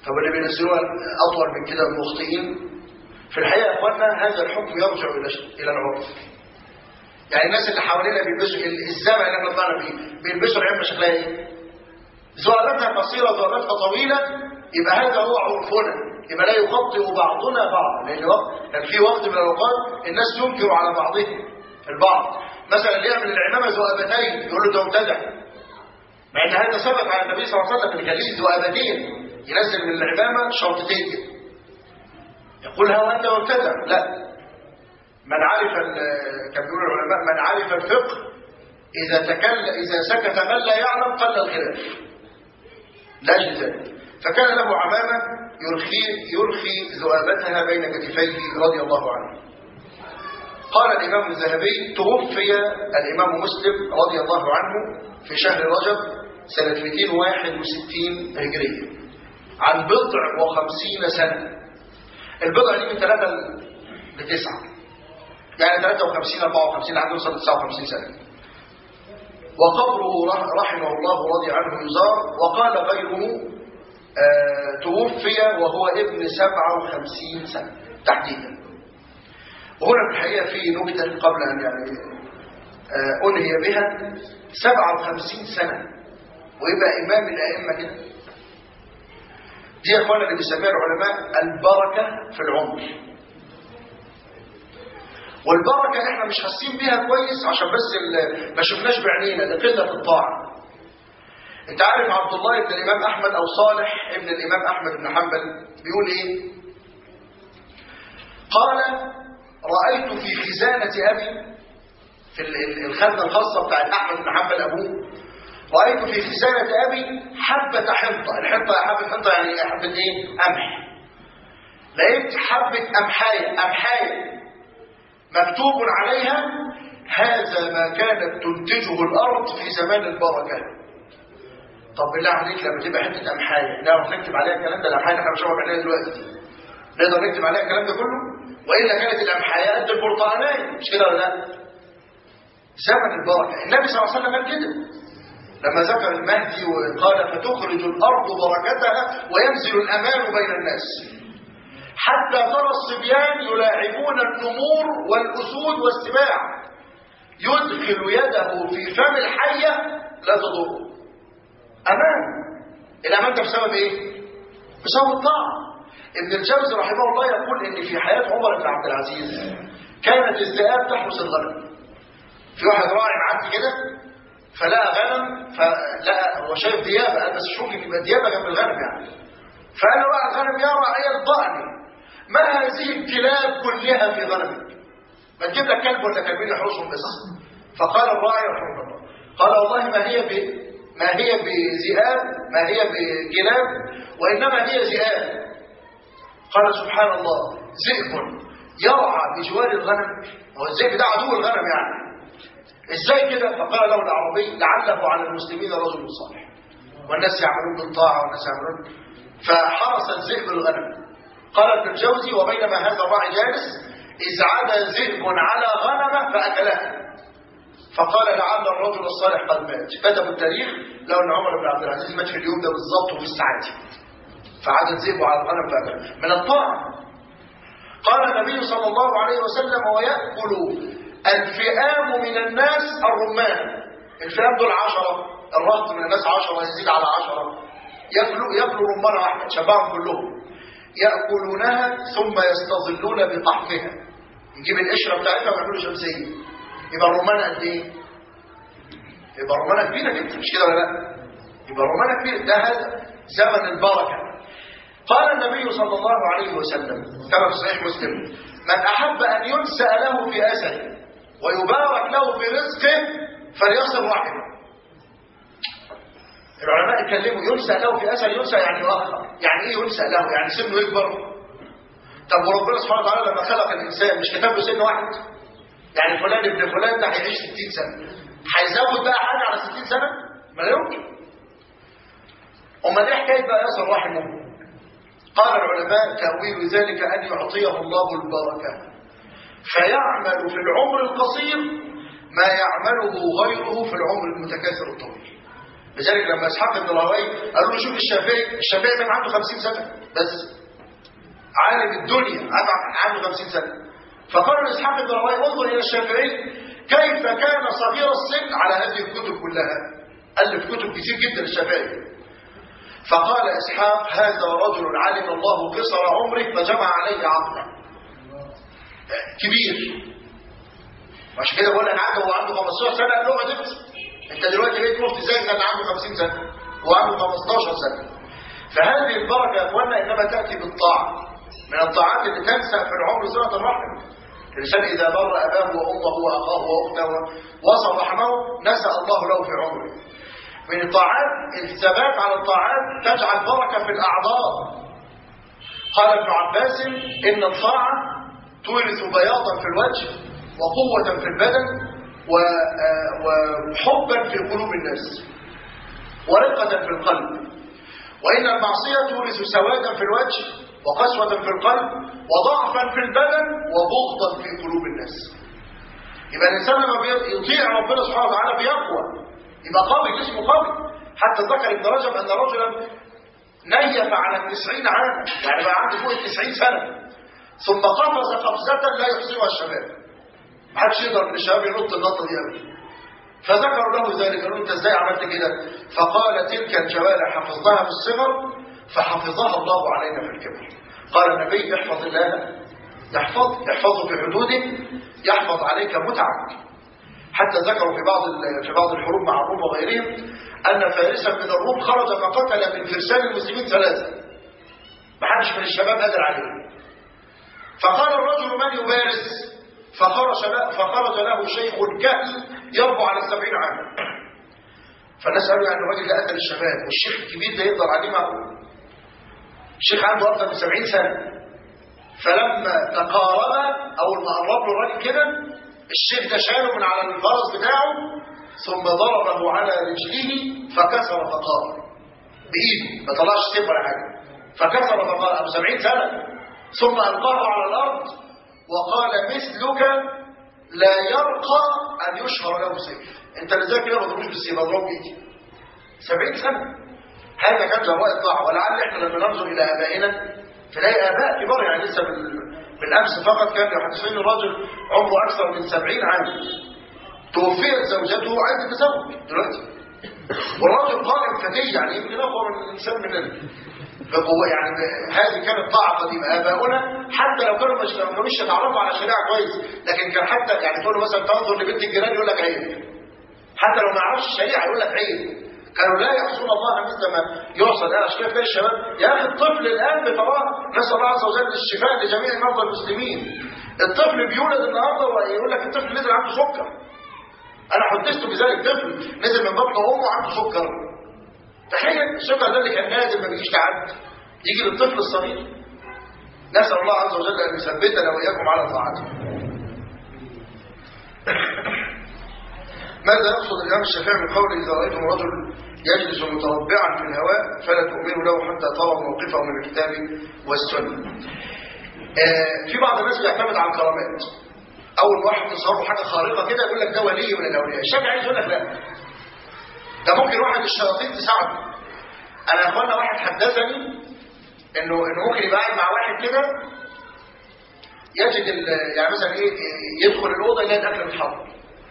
طب اللي بينزلوها أطول من كده مخطئين. في الحقيقة يا إخواننا هذا الحكم يرجع إلى العرف. يعني الناس اللي حوالينا بيلبسوا الزمن اللي احنا طلعنا فيه بيلبسوا العمة شكلها ايه؟ ذؤابتها قصيرة ذؤابتها طويلة، يبقى هذا هو عرفنا، يبقى لا يخطئ بعضنا بعضا. لأن وقت كان في وقت من الأوقات الناس تنكر على بعضهم البعض، مثلا اللي يعمل العمامة ذؤابتين يقول له ده مبتدع، مع ان هذا ثبت على النبي صلى الله عليه وسلم اللي كان ليه ذؤابتين، ينزل من العمامة شرطتين كده، يقول هو أنت مبتدع. لا، من عرف كان بيقول العلماء من عرف الفقه إذا تكلم إذا سكت من لا يعلم قل الخلاف لا جدال. فكان له عمامة يرخي يرخي ذؤابتها بين كتفيه رضي الله عنه. قال الإمام الذهبي توفي الإمام مسلم رضي الله عنه في شهر رجب سنة مئتين وواحد وستين هجرية عن بضع وخمسين سنة. البضع دي من ثلاثة لتسعة، يعني ثلاثة وخمسين أربعة وخمسين لحد يوصل تسعة وخمسين سنة. وقبره رحمه الله رضي عنه يزار. وقال غيره آه توفي وهو ابن سبعة وخمسين سنة تحديدا. وهنا في الحقيقة في نكتة قبل أن يعني آه أنهي بها. سبعة وخمسين سنة ويبقى إمام الأئمة كده، دي يا أخوانا اللي بيسميها العلماء البركة في العمر. والبركة احنا مش حاسين بيها كويس عشان بس ما شفناش بعينينا لقلة الطاعة. انت عارف عبد الله بن الامام احمد او صالح ابن الامام احمد بن حنبل بيقول ايه؟ قال رأيت في خزانة ابي، في الخزنة الخاصة بتاعت احمد بن حنبل ابوه، رأيت في خزانة ابي حبة حنطة. الحنطة حبة حنطة يعني حبة ايه؟ قمح. لقيت حبة قمحاية قمحاية مكتوب عليها هذا ما كانت تنتجه الأرض في زمان البركة. طب بالله عليك لما تبقى حتة قمحاية نعرف نكتب عليها الكلام ده؟ القمحاية احنا بنشوفها بعينينا دلوقتي نقدر نكتب عليها الكلام ده كله؟ وإلا كانت القمحاية قد البرتقانية، مش كده ولا لا؟ زمن البركة. النبي صلى الله عليه وسلم قال كده لما ذكر المهدي وقال فتخرج الأرض بركتها وينزل الأمان بين الناس حتى ترى الصبيان يلاعبون النمور والأسود والسباع يدخل يده في فم الحية لا تضره. أمان. الأمان ده بسبب إيه؟ بسبب الطاعة. ابن الجوزي رحمه الله يقول إن في حياة عمر بن عبد العزيز كانت الذئاب تحرس الغنم. في واحد راعي معدي كده فلقى غنم، فلقى هو شايف ديابة، قال بس شوف يبقى ديابة جنب الغنم يعني. فقال له بقى الغنم يا رعي الضأن ما هذه الكلاب كلها في غنمك؟ ما تجيب لك كلب ولا كلبين يحرسهم بس. فقال الراعي رحمه الله قال والله ما هي ب... ما هي بذئاب ما هي بكلاب وإنما هي ذئاب. قال سبحان الله ذئب يرعى بجوار الغنم، هو الذئب ده عدو الغنم يعني ازاي كده؟ فقال له الأعرابي لعله على المسلمين رجل صالح والناس يعملون بالطاعة والناس يعملون. فحرس الذئب الغنم. قال ابن الجوزي وبينما هذا الراعي جالس إذ عدا ذئب على غنمه فأكلها. فقال لعل الرجل الصالح قد مات. كتبوا التاريخ لو أن عمر بن عبد العزيز مات في اليوم ده بالضبط وفي الساعة دي، فعاد الذئب على الغنم فأكلها من الطاعة. قال النبي صلى الله عليه وسلم ويأكل الفئام من الناس الرمان. الفئام دول عشرة، الرهط من الناس عشرة يزيد على عشرة، يأكلوا يأكلوا رمانة واحدة شبعهم كلهم، يأكلونها ثم يستظلون بطحفها. يجيب القشرة بتاعتها ويعملوا شمسية. يبقى الرمانة قد ايه؟ يبقى الرمانة كبيرة جدا، مش كده ولا لا؟ يبقى الرمانة كبيرة. ده هذا زمن البركة. قال النبي صلى الله عليه وسلم كما في صحيح مسلم من أحب أن ينسأ له في أثره ويبارك له في رزقه فليصل رحمه. العلماء اتكلموا ينسأ له في أثر. ينسأ يعني يؤخر. يعني ايه ينسأ له؟ يعني سنه يكبر. طب وربنا سبحانه وتعالى لما خلق الإنسان مش كتب له سن واحد؟ يعني فلان ابن فلان ده هيعيش ستين سنة، هيزود بقى حاجة على ستين سنة؟ ما لا يمكن. امال ايه حكايه بقى يصل رحمه؟ قال العلماء تأويل ذلك أن يعطيه الله البركة فيعمل في العمر القصير ما يعمله غيره في العمر المتكاثر الطويل. لذلك لما اسحاق بن راهويه قالوا له شوف الشافعي، الشافعي كان عنده خمسين سنه بس، عالم الدنيا عنده خمسين سنه. فقالوا لاسحاق بن راهويه انظر الى الشافعي كيف كان صغير السن على هذه الكتب كلها، الف كتب كتير جدا الشافعي. فقال اسحاق هذا رجل علم الله قصر عمره فجمع عليه عقله كبير. وعشان كده بقول انا عنده هو عنده خمستاشر سنه قال له اقعد اكتب. انت دلوقتي لقيت مفتي زي كان عنده خمسين سنه وعنده خمستاشر سنه. فهذه البركه يا اخوانا انما تاتي بالطاعه، من الطاعات اللي تنسى في العمر صله الرحم. الانسان اذا بر اباه وامه واخاه واخته وصل رحمه نسى الله له في عمره. من الطاعات الثبات على الطاعات تجعل بركه في الاعضاء. قال ابن عباس ان الطاعه تورث بياضا في الوجه وقوة في البدن وحبا في قلوب الناس ورقة في القلب، وإن المعصية تورث سوادا في الوجه وقسوة في القلب وضعفا في البدن وبغضا في قلوب الناس. يبقى الإنسان لما يطيع ربنا سبحانه وتعالى بيقوى، يبقى قوي، جسمه قوي. حتى ذكر ابن رجب أن رجلا نيف على التسعين عاما، يعني بقى عنده فوق التسعين سنة، ثم قفز قفزة لا يحصيها الشباب. ما حدش يقدر من الشباب ينط النطه دي ابدا. فذكروا له ذلك، قالوا انت ازاي عملت كده؟ فقال تلك الجوارح حفظناها في الصغر فحفظها الله علينا في الكبر. قال النبي احفظ الله يحفظ يحفظه في حدوده يحفظ عليك متعك. حتى ذكروا في بعض في بعض الحروب مع الروم وغيرهم ان فارسا من الروم خرج فقتل من فرسان المسلمين ثلاثه، ما حدش من الشباب قادر عليه. فقال الرجل من يبارز؟ فخرج فخرج له شيخ كهل يربو على السبعين عاما. فالناس قالوا يعني الراجل ده قتل الشباب والشيخ الكبير ده يقدر عليه معه؟ الشيخ عنده اكثر من سبعين سنه. فلما تقارب اول ما قرب له الراجل كده الشيخ ده شاله من على الفرس بتاعه ثم ضربه على رجله فكسر فقار بايده، ما طلعش سيف ولا حاجه، فكسر فقار ابو سبعين سنه. ثم القاه على الارض وقال مثلك لا يرقى ان يشهر له سيف. انت لذلك كده ما تضربوش بالسيف، اضربه بايدي. سبعين سنه. هذا كان جراء الطاعه. ولعل احنا لما ننظر الى ابائنا تلاقي اباء كبار، يعني لسه بالامس فقط كان يحدثني رجل عمره اكثر من سبعين عام توفيت زوجته وعايز يتزوج دلوقتي، والراجل قائم فتي، يعني يمكن اقوى من الانسان من بقوة. يعني هذه كانت طاعة قديمة. آباؤنا حتى لو كانوا مش مش يتعرفوا على شريعة كويس، لكن كان حتى يعني تقول له مثلا تنظر لبنت الجيران يقول لك عيب، حتى لو ما يعرفش الشريعة يقول لك عيب. كانوا لا يعصون الله مثل ما يعصى الآن. عشان كده الشباب يا أخي الطفل الآن بفراغ نسأل الله عز وجل الشفاء لجميع مرضى المسلمين. الطفل بيولد النهارده ويقول لك الطفل نزل عنده سكر. أنا حدثت بذلك، طفل نزل من بطن أمه عنده سكر. تخيل السكر ده اللي كان نازل ما بيجيش تعد يجي للطفل الصغير. نسأل الله عز وجل أن يثبتنا وإياكم على طاعته. ماذا يقصد الإمام الشافعي من قوله إذا رأيتم رجل يجلس متربعا في الهواء فلا تؤمنوا له حتى تروا موقفه من الكتاب والسنة؟ آه في بعض الناس بيعتمد على الكرامات. أول واحد تصور حاجة خارقة كده يقول لك ده ولي من الأولياء. الشافعي عايز يقول لك لا، ده ممكن واحد الشياطين تساعده. أنا يا أخوانا واحد حدثني إنه إنه ممكن يبقى قاعد مع واحد كده يجد يعني مثلا إيه يدخل الأوضة يلاقي الأكل متحضر.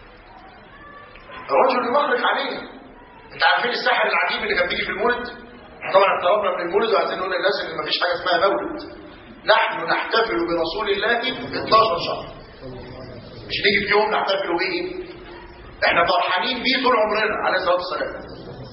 الرجل يمخرج عليه. أنت عارفين الساحر العجيب اللي كان بيجي في المولد؟ طبعا اقتربنا من المولد وعايزين نقول للناس إن مفيش حاجة اسمها مولد. نحن نحتفل برسول الله اتناشر شهر. مش نيجي في يوم نحتفل بيه. احنا فرحانين بيه طول عمرنا عليه الصلاه والسلام.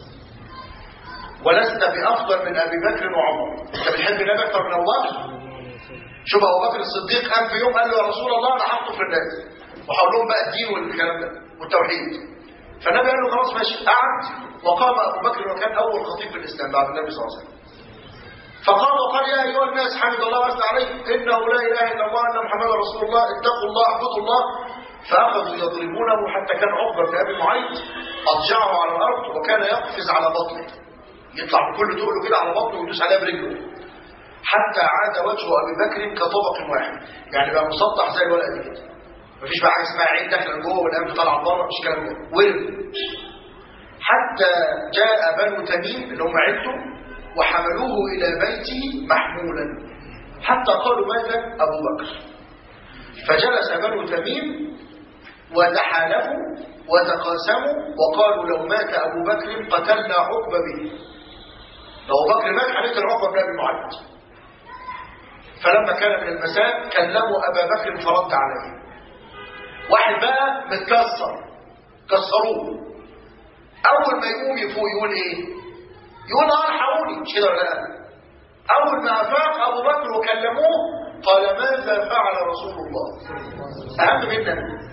ولسنا بافضل من ابي بكر وعمر. انت بتحب النبي اكثر من ابو بكر؟ شوف ابو بكر الصديق قام في يوم قال له يا رسول الله انا هخطب في الناس وهقول لهم بقى الدين والكلام ده والتوحيد. فالنبي قال له خلاص ماشي. قعد وقام ابو بكر وكان اول خطيب في الاسلام بعد النبي صلى الله عليه وسلم. فقام وقال يا ايها الناس حمد الله واثنى عليه انه لا اله الا الله ان محمدا رسول الله اتقوا الله اعبدوا الله. فأخذوا يضربونه حتى كان عقبة بن أبي معيط أضجعه على الأرض وكان يقفز على بطنه، يطلع بكل تقله كده على بطنه ويدوس عليها برجله حتى عاد وجه أبي بكر كطبق واحد، يعني بقى مسطح زي الورقة كده. مفيش بقى حاجة اسمها عين داخله جوه والقلب طالعه بره، مش كلام ده. ورم. حتى جاء بنو تميم اللي هم عيلته وحملوه إلى بيته محمولا حتى قالوا مات أبو بكر. فجلس بنو تميم وتحالفوا وتقاسموا وقالوا لو مات أبو بكر قتلنا عقبة به. لو أبو بكر مات هنقتل عقبة بن أبي معيط. فلما كان من المساء كلموا أبا بكر فرد عليه. واحد بقى متكسر كسروه، أول ما يقوم يفوق يقول إيه؟ يقول اه الحقوني، مش كده ولا لا؟ أول ما أفاق أبو بكر وكلموه قال ماذا فعل رسول الله؟ أهم منه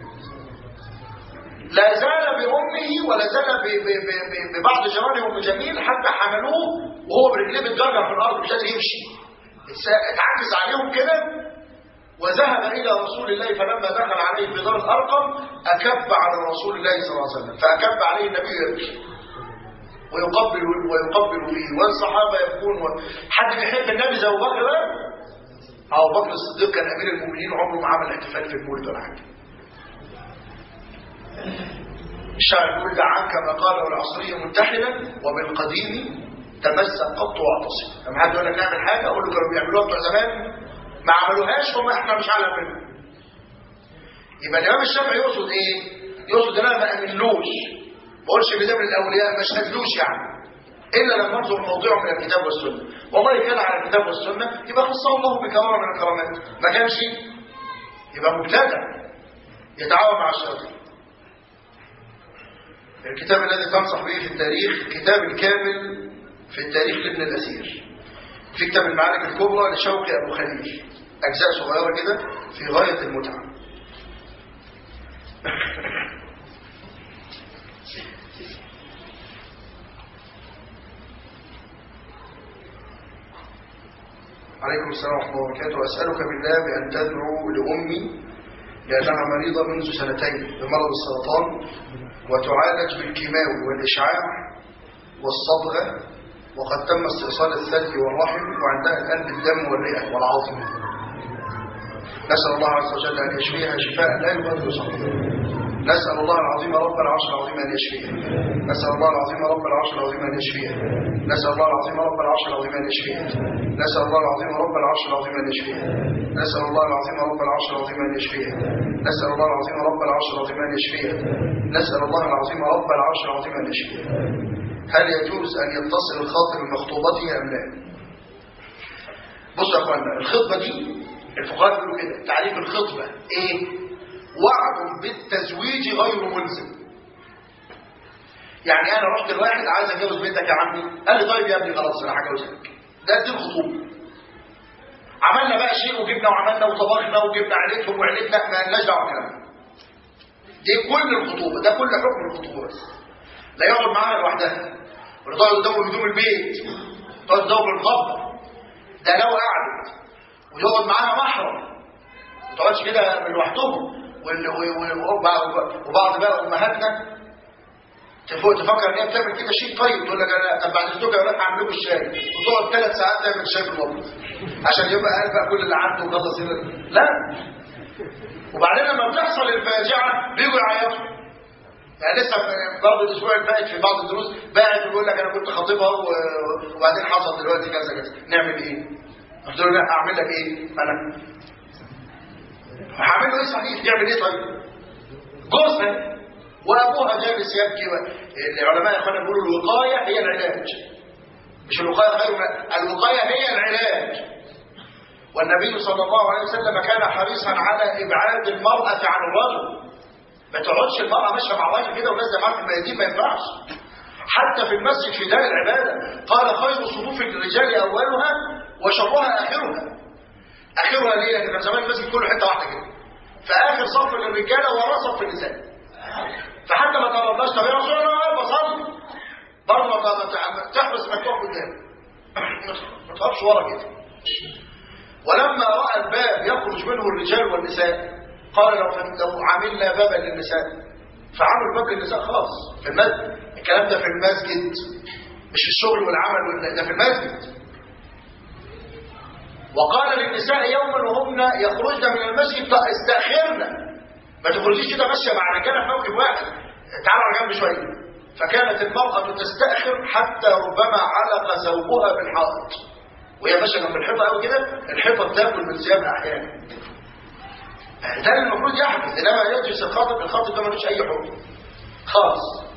لا زال بأمه ولا زال ببعض جيرانه أم جميل حتى حملوه وهو برجليه بتجرجر في الأرض مش قادر يمشي، اتعكس عليهم كده وذهب إلى رسول الله. فلما دخل عليه في دار الأرقم أكب على رسول الله صلى الله عليه وسلم، فأكب عليه النبي يبكي ويقبل ويقبل فيه والصحابة يبكون. حد بيحب النبي زي أبو بكر ده؟ أبو بكر الصديق كان أمير المؤمنين وعمره ما عمل احتفال في المولد ولا حاجة. الشاعر يقول دعاك كما قاله العصري متحدا وبالقديم تمسك قط واعتصم. لما حد يقول لك نعمل حاجة أقول له كانوا بيعملوها بتوع زمان ما عملوهاش هم احنا مش عارف منه. يبقى الإمام الشافعي يقصد إيه؟ يقصد إن أنا ما أمنلوش، ما أقولش بده من الأولياء ما اشهدلوش يعني إلا لما انظر موضوعه من الكتاب والسنة. والله كان على الكتاب والسنة يبقى خصه الله بكرامة من الكرامات، ما كانش يبقى مبتدع يتعاون مع الشياطين. الكتاب الذي تنصح به في التاريخ كتاب الكامل في التاريخ لابن الأثير، في كتاب المعارك الكبرى لشوقي أبو خليل، أجزاء صغيرة كده في غاية المتعة. عليكم السلام ورحمة الله وبركاته. أسألك بالله بأن تدعو لأمي لأنها مريضة منذ سنتين بمرض السرطان وتعالج بالكيماوي والإشعاع والصبغة، وقد تم استئصال الثدي والرحم وعندها الآن بالدم والرئة والعظم. نسأل الله عز وجل أن يشفيها شفاء لا يغادر سقما. نسأل الله العظيم رب العرش العظيم أن يشفيها. نسأل الله العظيم رب العرش العظيم أن يشفيها. نسأل الله العظيم رب العرش العظيم أن يشفيها. نسأل الله العظيم رب العرش العظيم أن يشفيها. نسأل الله العظيم رب العرش العظيم أن يشفيها. نسأل الله العظيم رب العرش العظيم أن يشفيها. نسأل الله العظيم رب العرش العظيم أن يشفيها. هل يجوز أن يتصل الخاطب بمخطوبته أم لا؟ بصوا يا أخوانا، الخطبة دي الفقهاء بيقولوا كده تعريف الخطبة إيه؟ وعد بالتزويج غير ملزم. يعني أنا رحت لواحد عايز أتجوز بنتك يا عمي، قال لي طيب يا ابني خلاص أنا هجوزك. ده دي الخطوبة. عملنا بقى شيء وجبنا وعملنا وطبخنا وجبنا عيلتهم وعيلتنا، ما لناش دعوة بكلام. دي كل الخطوبة، ده كل حكم الخطوبة بس. لا يقعد معاها لوحدها ولا تقعد قدامه هدوم البيت، تقعد قدامه بالخبر. ده لو قعدت ويقعد معاها محرم ما تقعدش كده من لوحدهم. وبعض بقى امهاتنا تفكر ان هي بتعمل كده شيء طيب، تقول لك انا طب بعد الزوجه يا ولاد هعمل لكم الشاي، وتقعد ثلاث ساعات تعمل شاي في المطبخ عشان يبقى قال بقى كل اللي عنده وخلص. لا، وبعدين لما بتحصل الفاجعه بيجوا يعيطوا. يعني لسه برضه الاسبوع اللي فات في بعض الدروس باعت ويقول لك انا كنت خاطبها وبعدين حصل دلوقتي كذا كذا، نعمل ايه؟ قلت له لا هعمل لك ايه؟ انا هعمل له ايه صحيح؟ تعمل ايه طيب؟ جوزها وابوها جالس يبكي. العلماء يا اخوانا بيقولوا الوقايه هي العلاج، مش الوقايه غير الوقايه هي العلاج. والنبي صلى الله عليه وسلم كان حريصا على ابعاد المراه عن الرجل. ما تقعدش المراه ماشيه مع الراجل كده ونازله معاه في الميادين، ما ينفعش. حتى في المسجد في دار العباده قال خير صفوف الرجال اولها وشرها اخرها. اخرها ليه؟ لان كان زمان المسجد كله حته واحده كده، فاخر صف للرجاله وراه صف النساء. فحتى ما تقربناش طب يا رسول الله انا بصلي برضه ما تحبس انك تقف قدام، ما تقفش ورا كده. ولما راى الباب يخرج منه الرجال والنساء قال لو لو عملنا بابا للنساء فعملوا باب للنساء خلاص في المسجد. الكلام ده في المسجد مش في الشغل والعمل، ده في المسجد. وقال للنساء يوما وهن يخرجن من المسجد استأخرنا، ما تخرجيش كده ماشيه مع رجاله في موقف واحد، تعالوا على جنب شويه. فكانت المرأة تستأخر حتى ربما علق ثوبها بالحائط، وهي ماشيه جنب الحيطه قوي كده، الحيطه بتاكل من ثيابها احيانا. ده اللي المفروض يحدث، انما يجلس الخاطب، الخاطب ده ملوش اي حكم خالص.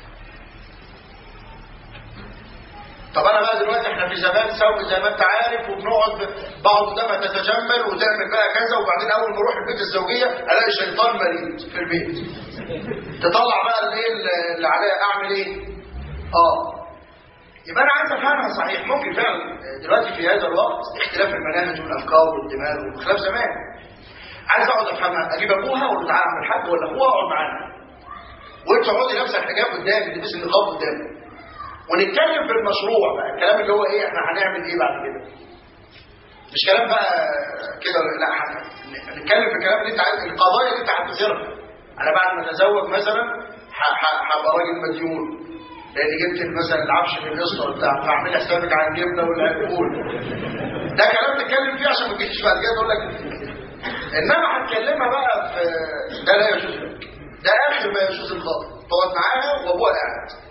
طب انا بقى دلوقتي احنا في زمان سوي زي ما انت عارف، وبنقعد بعض قدامها تتجمل وتعمل بقى كذا، وبعدين اول ما اروح البيت الزوجيه الاقي شيطان مريض في البيت. تطلع بقى الايه اللي عليها، اعمل ايه؟ اه يبقى انا عايز افهمها صحيح. ممكن فعلا دلوقتي في هذا الوقت اختلاف المناهج والافكار والدماغ وخلاف زمان. عايز اقعد افهمها، اجيب ابوها ولا تعالى اعمل الحاج ولا اخوها اقعد معانا، وانت اقعدي لابسه الحجاب قدامي، تلبسي النقاب قدامي، ونتكلم في المشروع بقى، الكلام اللي هو ايه، احنا هنعمل ايه بعد كده. مش كلام بقى كده، لا، هنتكلم في الكلام اللي انت عايز، القضايا اللي انت هتظهرها. انا بعد ما اتزوج مثلا هبقى راجل مديون، لان جبت مثلا العفش من القسط بتاع، فاعمل حسابك على الجبنه والعقول. ده كلام نتكلم فيه عشان ما تجيش بعد كده تقول لك. انما هتكلمها بقى في ده لا يجوز لك، ده اخر ما يجوز الخاطب، تقعد معاها وابوها قاعد.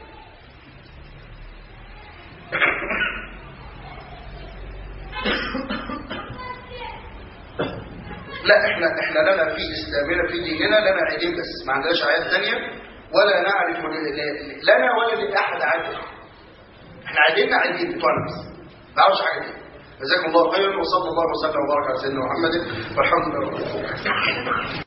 لا احنا احنا لنا في اسلامنا في ديننا لنا عيدين بس، ما عندناش اعياد ثانيه، ولا نعرف لنا ولا لاحد عيد. احنا عيدنا عيدين بتوعنا بس، ما نعرفش حاجه ثانيه. جزاكم الله خيرا، وصلى الله وسلم وبارك على سيدنا محمد، والحمد لله رب العالمين.